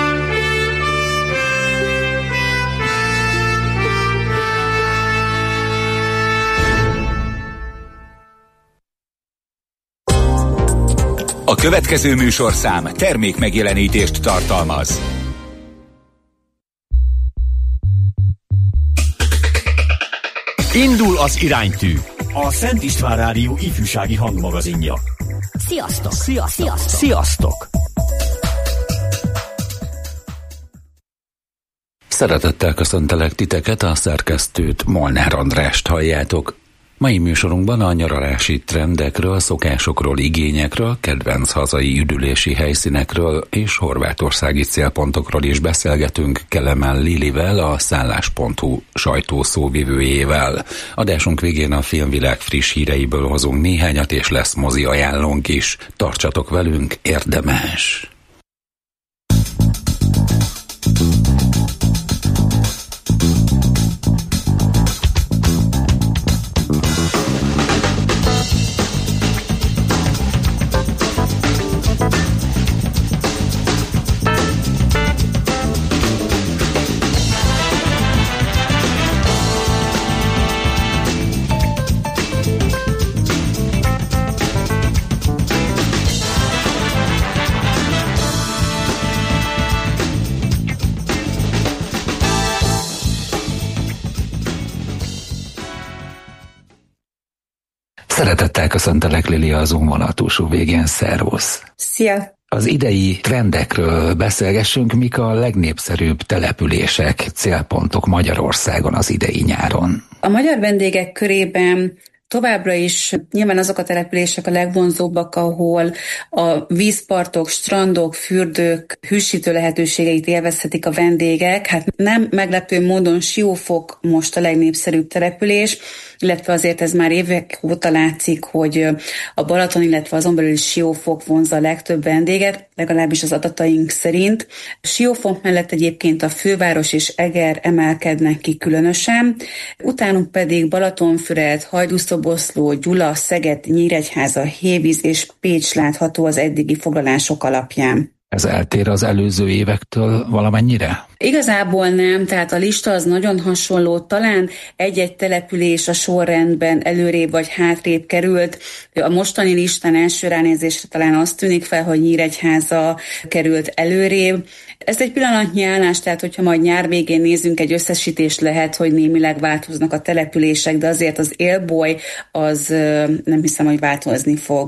A következő műsorszám termékmegjelenítést tartalmaz. Indul az iránytű, a Szent István Rádió ifjúsági hangmagazinja. Sziasztok! Sziasztok! Sziasztok! Sziasztok! Szeretettel köszöntelek titeket, a szerkesztőt, Molnár Andrást halljátok. Mai műsorunkban a nyaralási trendekről, szokásokról, igényekről, kedvenc hazai üdülési helyszínekről és horvátországi célpontokról is beszélgetünk Kelemen Lilivel, a szállás pont hu sajtószóvivőjével. Adásunk végén a filmvilág friss híreiből hozunk néhányat, és lesz mozi ajánlónk is. Tartsatok velünk, érdemes! Szeretettel köszöntelek, Lili, a Zoom vonal túlsó végén. Szervusz! Szia! Az idei trendekről beszélgessünk, mik a legnépszerűbb települések, célpontok Magyarországon az idei nyáron. A magyar vendégek körében továbbra is nyilván azok a települések a legvonzóbbak, ahol a vízpartok, strandok, fürdők hűsítő lehetőségeit élvezhetik a vendégek. Hát nem meglepő módon Siófok most a legnépszerűbb település, illetve azért ez már évek óta látszik, hogy a Balaton, illetve azon belül Siófok vonzza a legtöbb vendéget, legalábbis az adataink szerint. Siófok mellett egyébként a főváros és Eger emelkednek ki különösen, utánuk pedig Balatonfüred, Hajdúszoboszló, Gyula, Szeged, Nyíregyháza, Hévíz és Pécs látható az eddigi foglalások alapján. Ez eltér az előző évektől valamennyire? Igazából nem, tehát a lista az nagyon hasonló, talán egy-egy település a sorrendben előrébb vagy hátrébb került. A mostani listán első ránézésre talán azt tűnik fel, hogy Nyíregyháza került előrébb. Ez egy pillanatnyi állás, tehát hogyha majd nyár végén nézünk egy összesítést, lehet, hogy némileg változnak a települések, de azért az élboly az nem hiszem, hogy változni fog.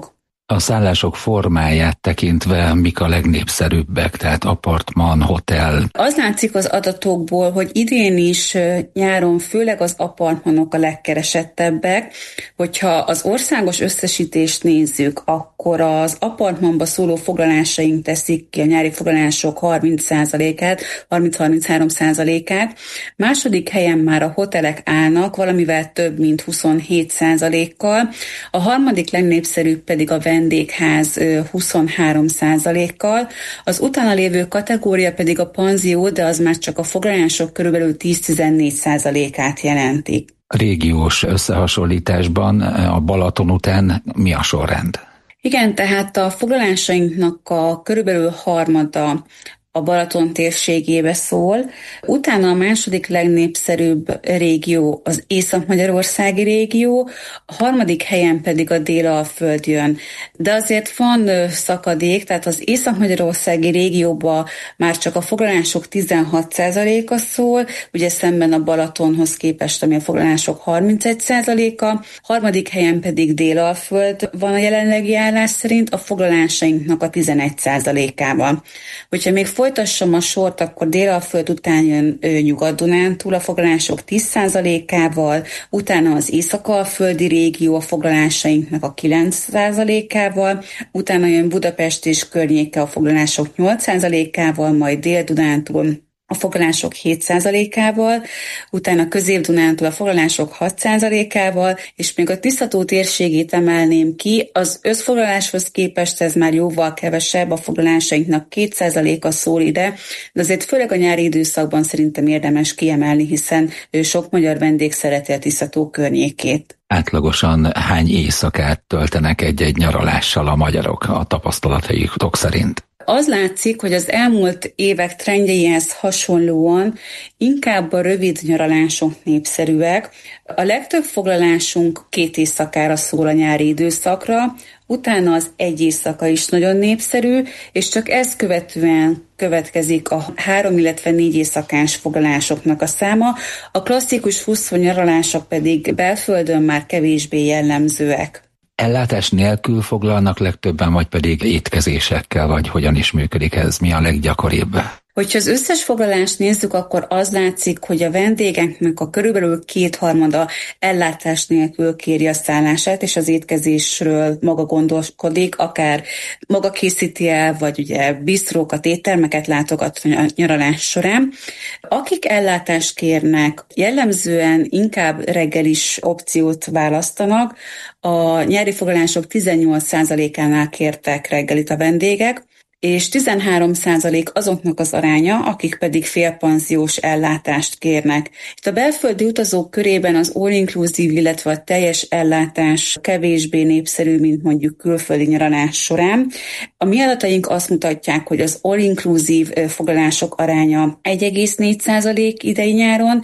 A szállások formáját tekintve mik a legnépszerűbbek, tehát apartman, hotel? Az látszik az adatokból, hogy idén is nyáron főleg az apartmanok a legkeresettebbek. Hogyha az országos összesítést nézzük, akkor az apartmanba szóló foglalásaink teszik ki a nyári foglalások harminc százalékát, harminc-harminchárom százalékát. Második helyen már a hotelek állnak, valamivel több mint huszonhét százalékkal. A harmadik legnépszerűbb pedig a vendégház huszonhárom százalékkal, az utána lévő kategória pedig a panzió, de az már csak a foglalások körülbelül tíz-tizennégy százalékát jelentik. Régiós összehasonlításban a Balaton után mi a sorrend? Igen, tehát a foglalásainknak a körülbelül harmada a Balaton térségébe szól. Utána a második legnépszerűbb régió az észak-magyarországi régió, a harmadik helyen pedig a Dél-Alföld jön. De azért van szakadék, tehát az észak-magyarországi régióban már csak a foglalások tizenhat százaléka szól, ugye szemben a Balatonhoz képest, ami a foglalások harmincegy százaléka, harmadik helyen pedig Dél-Alföld van a jelenlegi állás szerint, a foglalásainknak a tizenegy százalékában. Hogyha még folytassam a sort, akkor Dél-Alföld után jön Nyugat-Dunántúl a foglalások tíz százalékával, utána az észak-alföldi régió a foglalásainknak a kilenc százalékával, utána jön Budapest és környéke a foglalások nyolc százalékával, majd Dél-Dunántúl a foglalások hét százalékával, utána Közép-Dunántúl a foglalások hat százalékával, és még a Tisztató térségét emelném ki, az összfoglaláshoz képest ez már jóval kevesebb, a foglalásainknak két százaléka szól ide, de azért főleg a nyári időszakban szerintem érdemes kiemelni, hiszen sok magyar vendég szereti a Tisztató környékét. Átlagosan hány éjszakát töltenek egy-egy nyaralással a magyarok a tapasztalataitok szerint? Az látszik, hogy az elmúlt évek trendjeihez hasonlóan inkább a rövid nyaralások népszerűek. A legtöbb foglalásunk két éjszakára szól a nyári időszakra, utána az egy éjszaka is nagyon népszerű, és csak ezt követően következik a három, illetve négy éjszakás foglalásoknak a száma, a klasszikus fuszó nyaralások pedig belföldön már kevésbé jellemzőek. Ellátás nélkül foglalnak legtöbben, vagy pedig étkezésekkel, vagy hogyan is működik ez? Mi a leggyakoribb? Hogyha az összes foglalást nézzük, akkor az látszik, hogy a vendégeknek a körülbelül kétharmada ellátás nélkül kéri a szállását, és az étkezésről maga gondoskodik, akár maga készíti el, vagy ugye bistrókat, éttermeket látogat a nyaralás során. Akik ellátást kérnek, jellemzően inkább reggelis opciót választanak. A nyári foglalások tizennyolc százalékánál kértek reggelit a vendégek, és tizenhárom százalék azoknak az aránya, akik pedig félpanziós ellátást kérnek. Itt a belföldi utazók körében az all-inclusive, illetve a teljes ellátás kevésbé népszerű, mint mondjuk külföldi nyaralás során. A mi adataink azt mutatják, hogy az all-inclusive foglalások aránya egy egész négy százalék idei nyáron,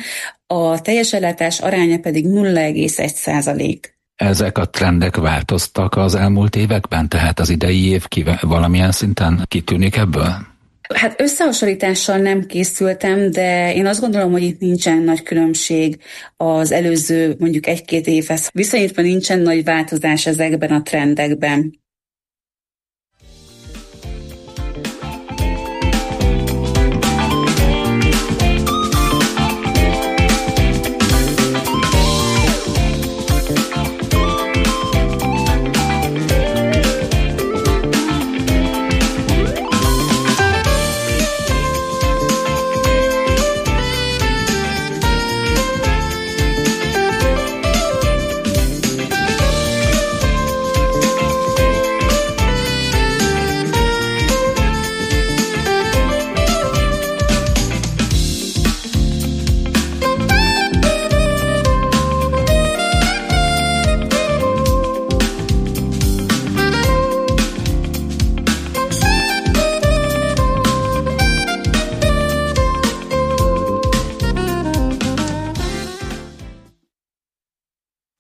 a teljes ellátás aránya pedig nulla egész egy százalék. Ezek a trendek változtak az elmúlt években, tehát az idei év kive, valamilyen szinten kitűnik ebből? Hát összehasonlítással nem készültem, de én azt gondolom, hogy itt nincsen nagy különbség az előző mondjuk egy-két évhez. Viszonyítva nincsen nagy változás ezekben a trendekben.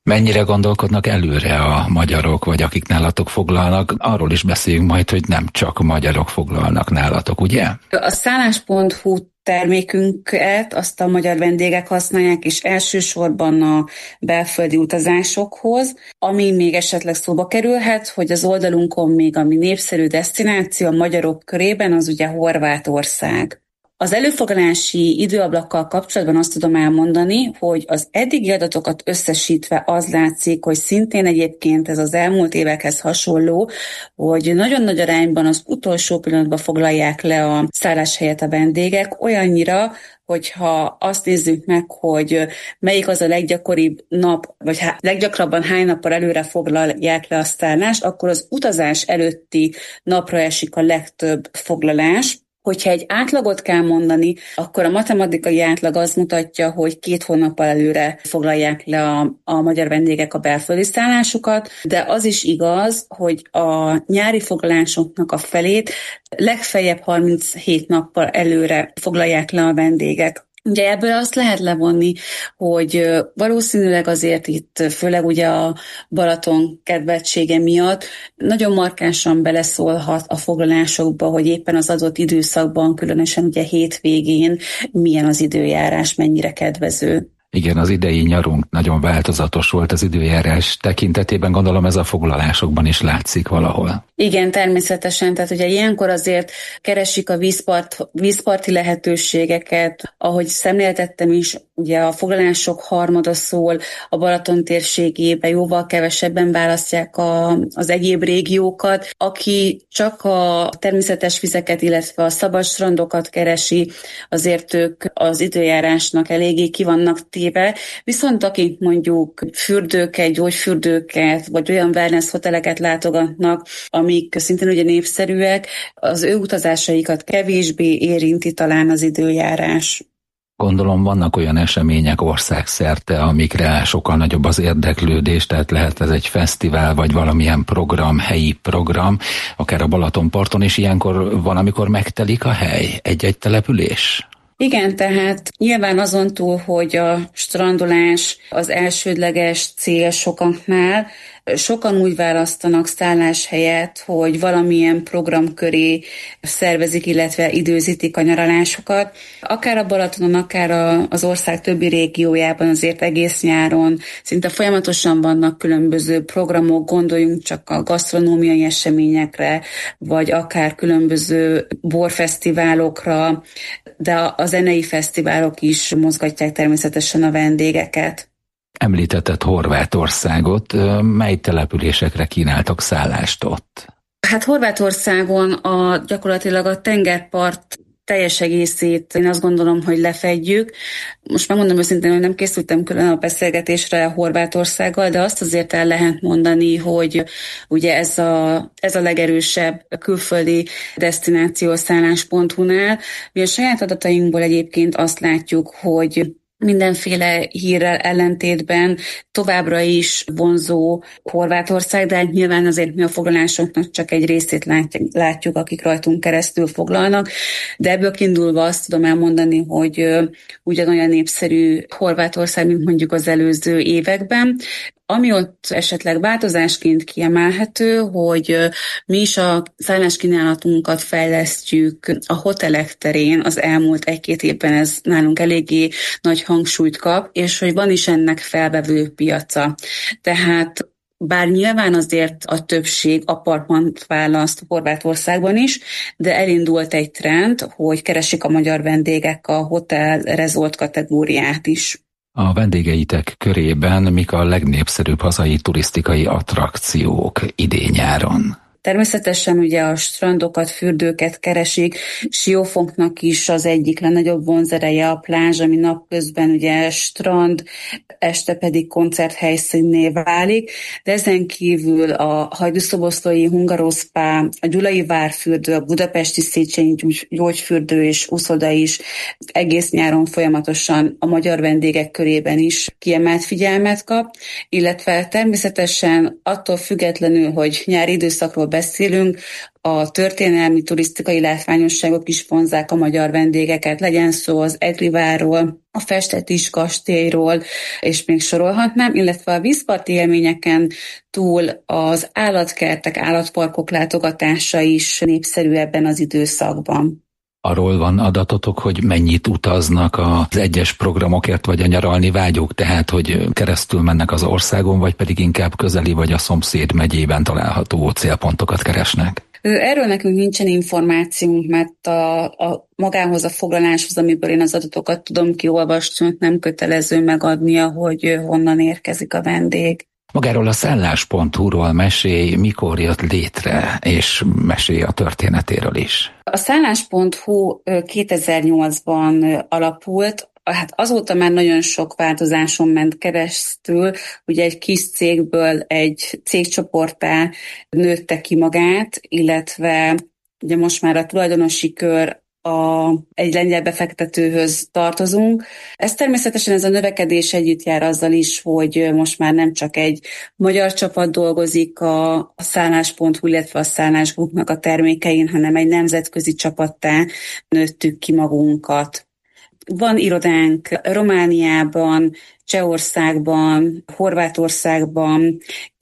Mennyire gondolkodnak előre a magyarok, vagy akik nálatok foglalnak? Arról is beszéljünk majd, hogy nem csak magyarok foglalnak nálatok, ugye? A szállás pont hu termékünket azt a magyar vendégek használják, és elsősorban a belföldi utazásokhoz. Ami még esetleg szóba kerülhet, hogy az oldalunkon még ami népszerű desztináció a magyarok körében, az ugye Horvátország. Az előfoglalási időablakkal kapcsolatban azt tudom elmondani, hogy az eddigi adatokat összesítve az látszik, hogy szintén egyébként ez az elmúlt évekhez hasonló, hogy nagyon nagy arányban az utolsó pillanatban foglalják le a szálláshelyet a vendégek, olyannyira, hogyha azt nézzük meg, hogy melyik az a leggyakoribb nap, vagy há- leggyakrabban hány nappal előre foglalják le a szállást, akkor az utazás előtti napra esik a legtöbb foglalás. Hogyha egy átlagot kell mondani, akkor a matematikai átlag az mutatja, hogy két hónappal előre foglalják le a, a magyar vendégek a belföldi szállásukat, de az is igaz, hogy a nyári foglalásoknak a felét legfeljebb harminchét nappal előre foglalják le a vendégek. Ugye ebből azt lehet levonni, hogy valószínűleg azért itt, főleg ugye a Balaton kedveltsége miatt nagyon markánsan beleszólhat a foglalásokba, hogy éppen az adott időszakban, különösen ugye hétvégén milyen az időjárás, mennyire kedvező. Igen, az idei nyarunk nagyon változatos volt az időjárás tekintetében, gondolom ez a foglalásokban is látszik valahol. Igen, természetesen, tehát ugye ilyenkor azért keresik a vízpart, vízparti lehetőségeket, ahogy szemléltettem is, ugye a foglalások harmada szól a Balaton térségébe, jóval kevesebben választják a, az egyéb régiókat. Aki csak a természetes vizeket, illetve a szabad strandokat keresi, azért ők az időjárásnak eléggé ki vannak téve, viszont akik mondjuk fürdőket, gyógyfürdőket, vagy olyan wellness hoteleket látogatnak, amik szintén ugye népszerűek, az ő utazásaikat kevésbé érinti talán az időjárás. Gondolom vannak olyan események országszerte, amikre sokkal nagyobb az érdeklődés, tehát lehet ez egy fesztivál, vagy valamilyen program, helyi program, akár a Balatonparton, és ilyenkor van, amikor megtelik a hely, egy-egy település? Igen, tehát nyilván azon túl, hogy a strandolás az elsődleges cél sokaknál, sokan úgy választanak szálláshelyet, hogy valamilyen program köré szervezik, illetve időzítik a nyaralásokat. Akár a Balatonon, akár az ország többi régiójában azért egész nyáron szinte folyamatosan vannak különböző programok, gondoljunk csak a gasztronómiai eseményekre, vagy akár különböző borfesztiválokra, de a zenei fesztiválok is mozgatják természetesen a vendégeket. Említetted Horvátországot, mely településekre kínáltak szállást ott? Hát Horvátországon a, gyakorlatilag a tengerpart teljes egészét én azt gondolom, hogy lefedjük. Most megmondom őszintén, hogy nem készültem külön a beszélgetésre Horvátországgal, de azt azért el lehet mondani, hogy ugye ez a, ez a legerősebb külföldi desztináció szállás pont hu-nál. Mi a saját adatainkból egyébként azt látjuk, hogy mindenféle hírrel ellentétben továbbra is vonzó Horvátország, de hát nyilván azért mi a foglalásoknak csak egy részét látjuk, akik rajtunk keresztül foglalnak, de ebből kiindulva azt tudom elmondani, hogy ugyanolyan népszerű Horvátország, mint mondjuk az előző években. Ami ott esetleg változásként kiemelhető, hogy mi is a szálláskínálatunkat fejlesztjük a hotelek terén, az elmúlt egy-két évben ez nálunk eléggé nagy hangsúlyt kap, és hogy van is ennek felvevő piaca. Tehát bár nyilván azért a többség apartmant választ Horvátországban is, de elindult egy trend, hogy keresik a magyar vendégek a hotel-rezort kategóriát is. A vendégeitek körében mik a legnépszerűbb hazai turisztikai attrakciók idén-nyáron? Természetesen ugye a strandokat, fürdőket keresik, Siófonknak is az egyik legnagyobb vonzereje a plázs, ami napközben ugye strand, este pedig koncerthelyszínné válik, de ezen kívül a Hajdúszoboszlói Hungaroszpá, a Gyulai Várfürdő, a Budapesti Széchenyi Gyógyfürdő és uszoda is egész nyáron folyamatosan a magyar vendégek körében is kiemelt figyelmet kap, illetve természetesen attól függetlenül, hogy nyári időszakról beszélünk, a történelmi turisztikai látványosságok is vonzzák a magyar vendégeket, legyen szó az Egriváról, a Festetis kastélyról, és még sorolhatnám, illetve a vízparti élményeken túl az állatkertek, állatparkok látogatása is népszerű ebben az időszakban. Arról van adatotok, hogy mennyit utaznak az egyes programokért, vagy a nyaralni vágyók, tehát hogy keresztül mennek az országon, vagy pedig inkább közeli, vagy a szomszéd megyében található célpontokat keresnek? Erről nekünk nincsen információnk, mert a, a magához a foglaláshoz, amiből én az adatokat tudom kiolvasni, nem kötelező megadnia, hogy honnan érkezik a vendég. Magáról a szállás pont hu-ról mesélj, mikor jött létre, és mesélj a történetéről is. A szállás pont hu kétezer-nyolcban alapult, hát azóta már nagyon sok változáson ment keresztül, ugye egy kis cégből egy cégcsoporttá nőtte ki magát, illetve ugye most már a tulajdonosi kör A, egy lengyel befektetőhöz tartozunk. Ez természetesen ez a növekedés együtt jár azzal is, hogy most már nem csak egy magyar csapat dolgozik a, a szállás pont hu, illetve a Szállás Groupnak a termékein, hanem egy nemzetközi csapattá nőttük ki magunkat. Van irodánk Romániában, Csehországban, Horvátországban,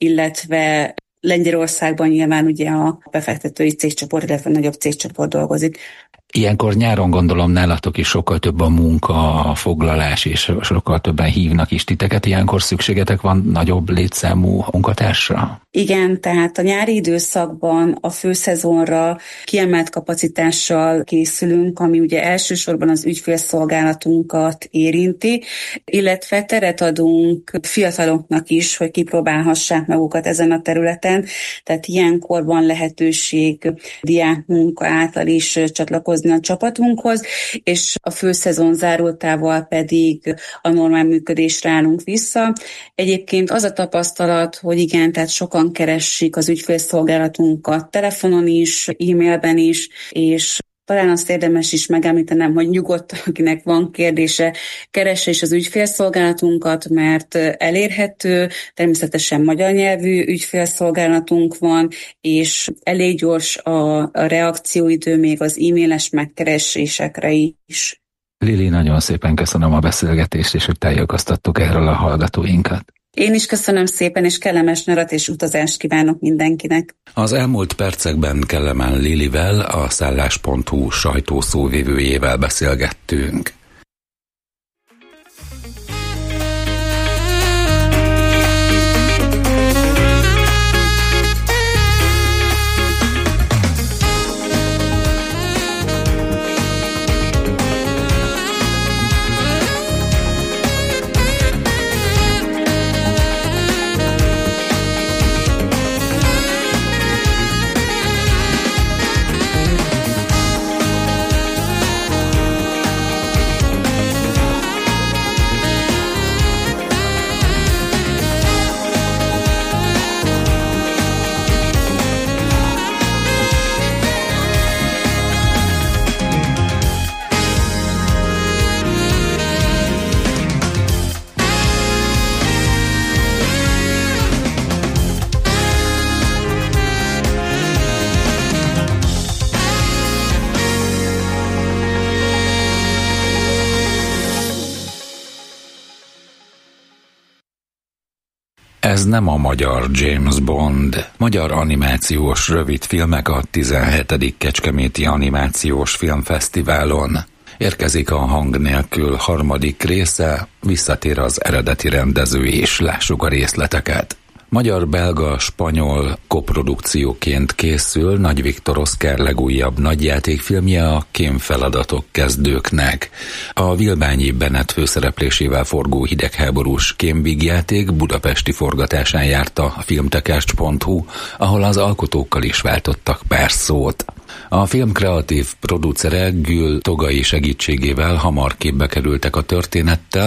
illetve Lengyelországban nyilván ugye a befektetői cégcsoport, illetve nagyobb cégcsoport dolgozik. Ilyenkor nyáron gondolom nálatok is sokkal több a munka, a foglalás, és sokkal többen hívnak is titeket. Ilyenkor szükségetek van nagyobb létszámú munkatársra? Igen, tehát a nyári időszakban a főszezonra kiemelt kapacitással készülünk, ami ugye elsősorban az ügyfélszolgálatunkat érinti, illetve teret adunk fiataloknak is, hogy kipróbálhassák magukat ezen a területen. Tehát ilyenkor van lehetőség diákmunka által is csatlakozni a csapatunkhoz, és a főszezon zárultával pedig a normál működésre állunk vissza. Egyébként az a tapasztalat, hogy igen, tehát sokan keresik az ügyfélszolgálatunkat telefonon is, e-mailben is, és talán azt érdemes is megemlítenem, hogy nyugodt, akinek van kérdése, keresse is az ügyfélszolgálatunkat, mert elérhető, természetesen magyar nyelvű ügyfélszolgálatunk van, és elég gyors a, a reakcióidő még az e-mailes megkeresésekre is. Lili, nagyon szépen köszönöm a beszélgetést, és hogy tájékoztattuk erről a hallgatóinkat. Én is köszönöm szépen, és kellemes nyarat és utazást kívánok mindenkinek. Az elmúlt percekben Kellemen Lilivel, a szállás pont hu sajtószóvivőjével beszélgettünk. Ez nem a magyar James Bond. Magyar animációs rövidfilmek a tizenhetedik Kecskeméti Animációs Filmfesztiválon. Érkezik a Hang nélkül harmadik része, visszatér az eredeti rendező, és lássuk a részleteket. Magyar-belga spanyol koprodukcióként készül Nagy Viktor Oszkár legújabb nagyjátékfilmje, a Kémfeladatok kezdőknek. A Vilbányi Bennett főszereplésével forgó hidegháborús kémvígjáték budapesti forgatásán járta a filmtekercs pont hu, ahol az alkotókkal is váltottak pár szót. A film kreatív producere Gül Togai segítségével hamar képbe kerültek a történettel,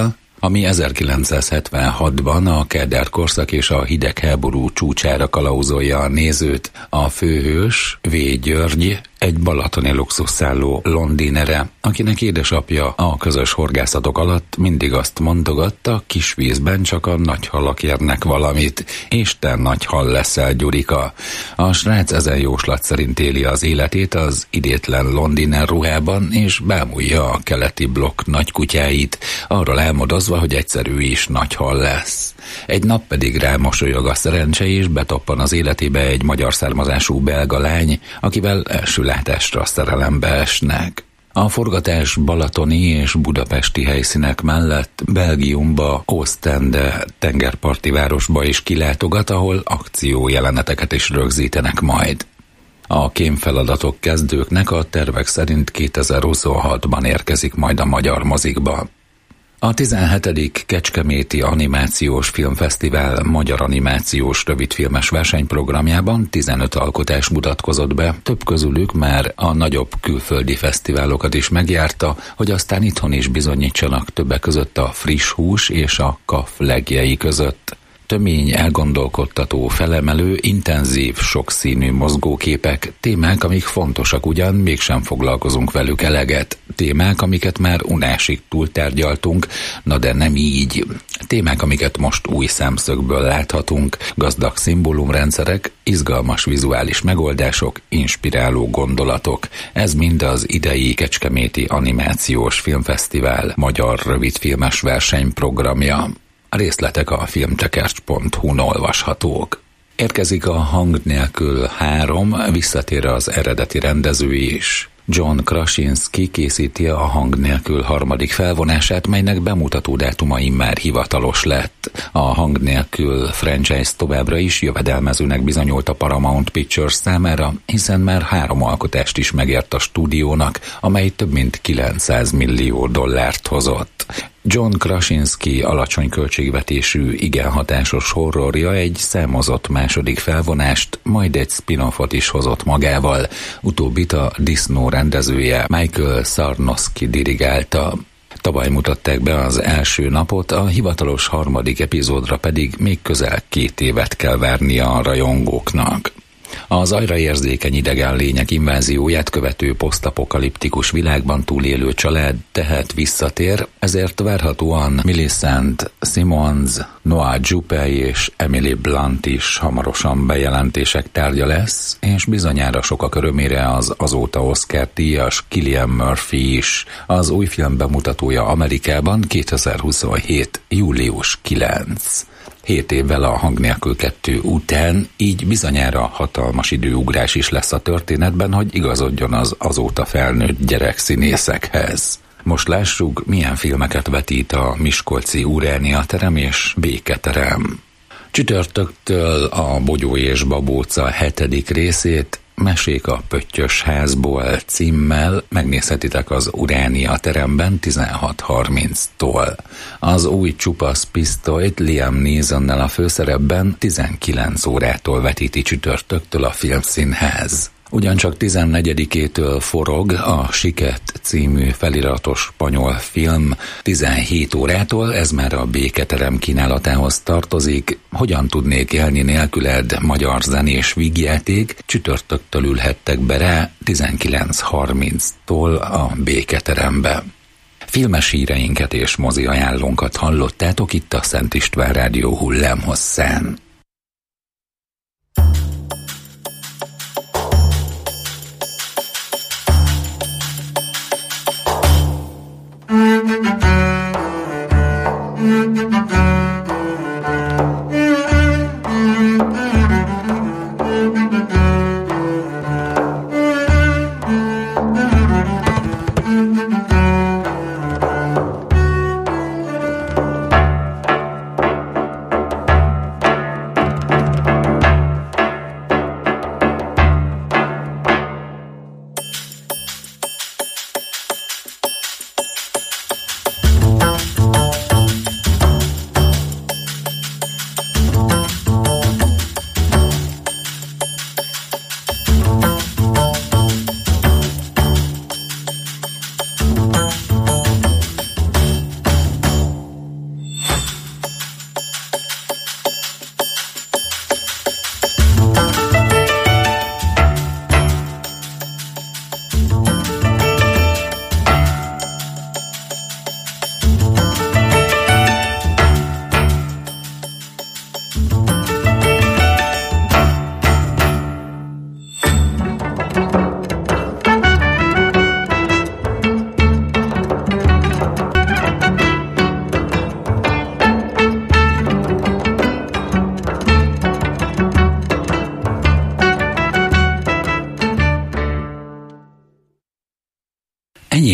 ami ezerkilencszázhetvenhatban a Kádár korszak és a hidegháború csúcsára kalauzolja a nézőt. A főhős, V. György, egy balatoni luxusszálló londinere, akinek édesapja a közös horgászatok alatt mindig azt mondogatta, kis vízben csak a nagy halak érnek valamit, Isten nagy hal leszel, Gyurika. A srác ezen jóslat szerint éli az életét az idétlen londiner ruhában, és bámulja a keleti blokk nagykutyáit, arról álmodozva, hogy egyszer ő is nagy hal lesz. Egy nap pedig rámosolyog a szerencse, és betoppan az életébe egy magyar származású belga lány, akivel első látásra szerelembe esnek. A forgatás balatoni és budapesti helyszínek mellett Belgiumba, Ostende tengerparti városba is kilátogat, ahol akciójeleneteket is rögzítenek majd. A kémfeladatok kezdőknek a tervek szerint kétezer-huszonhatban érkezik majd a magyar mozikba. A tizenhetedik Kecskeméti Animációs Filmfesztivál magyar animációs rövidfilmes versenyprogramjában tizenöt alkotás mutatkozott be, több közülük már a nagyobb külföldi fesztiválokat is megjárta, hogy aztán itthon is bizonyítsanak, többek között a Friss Hús és a Kaf legjei között. Tömény, elgondolkodtató, felemelő, intenzív, sokszínű mozgóképek, témák, amik fontosak ugyan, mégsem foglalkozunk velük eleget. Témák, amiket már unásig túltárgyaltunk, na de nem így. Témák, amiket most új szemszögből láthatunk, gazdag szimbólumrendszerek, izgalmas vizuális megoldások, inspiráló gondolatok. Ez mind az idei Kecskeméti Animációs Filmfesztivál magyar rövidfilmes versenyprogramja. A részletek a filmtekercs pont hu-n olvashatók. Érkezik a Hang nélkül három, visszatér az eredeti rendező is. John Krasinski készíti a Hang nélkül harmadik felvonását, melynek bemutató dátuma immár hivatalos lett. A Hang nélkül franchise továbbra is jövedelmezőnek bizonyult a Paramount Pictures számára, hiszen már három alkotást is megért a stúdiónak, amely több mint kilencszáz millió dollárt hozott. John Krasinski alacsony költségvetésű, igen hatásos horrorja egy számozott második felvonást, majd egy spin-offot is hozott magával, utóbbit a Disney rendezője Michael Sarnoski dirigálta. Tavaly mutatták be az első napot, a hivatalos harmadik epizódra pedig még közel két évet kell várnia a rajongóknak. A zajra érzékeny idegen lények invázióját követő posztapokaliptikus világban túlélő család tehát visszatér, ezért várhatóan Millicent Simmonds, Noah Jupe és Emily Blunt is hamarosan bejelentések tárgya lesz, és bizonyára sokak örömére az azóta Oscar-díjas Cillian Murphy is. Az új film bemutatója Amerikában kétezer-huszonhét. július kilencedike. Hét évvel a Hang nélkül kettő után, így bizonyára hatalmas időugrás is lesz a történetben, hogy igazodjon az azóta felnőtt gyerekszínészekhez. Most lássuk, milyen filmeket vetít a miskolci Uránia terem és Béketerem. Csütörtöktől a Bogyó és Babóca hetedik részét, Mesék a Pöttyös házból címmel megnézhetitek az Uránia teremben tizenhat harminctól. Az új Csupasz pisztolyt Liam Neesonnel a főszerepben tizenkilenc órától vetíti csütörtöktől a Filmszínház. Ugyancsak tizennegyedikétől forog a Siket című feliratos spanyol film tizenhét órától, ez már a Béketerem kínálatához tartozik. Hogyan tudnék élni nélküled magyar zenés vígjáték, csütörtöktől ülhettek be rá tizenkilenc harminctól a Béketerembe. Filmes híreinket és mozi ajánlónkat hallottátok itt a Szent István Rádió hullámhosszán.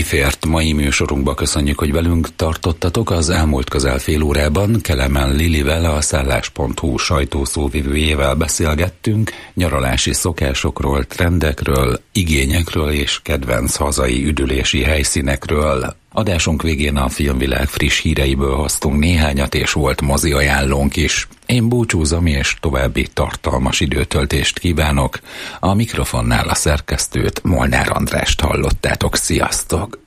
fért mai műsorunkba. Köszönjük, hogy velünk tartottatok. Az elmúlt közel fél órában Kelemen Lilivel, a szállás pont hu sajtószóvivőjével beszélgettünk nyaralási szokásokról, trendekről, igényekről és kedvenc hazai üdülési helyszínekről. Adásunk végén a filmvilág friss híreiből hoztunk néhányat, és volt mozi ajánlónk is. Én búcsúzom, és további tartalmas időtöltést kívánok. A mikrofonnál a szerkesztőt, Molnár Andrást hallottátok. Sziasztok!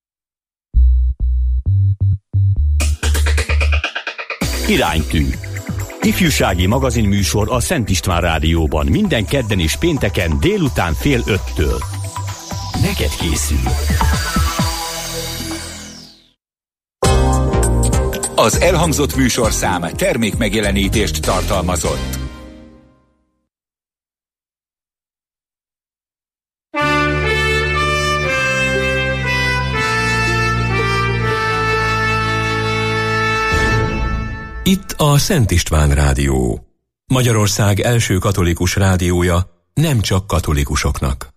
Iránytű. Ifjúsági magazinműsor a Szent István Rádióban minden kedden és pénteken délután fél öttől. Neked készül. Az elhangzott műsorszám termék megjelenítést tartalmazott. Itt a Szent István Rádió. Magyarország első katolikus rádiója, nem csak katolikusoknak.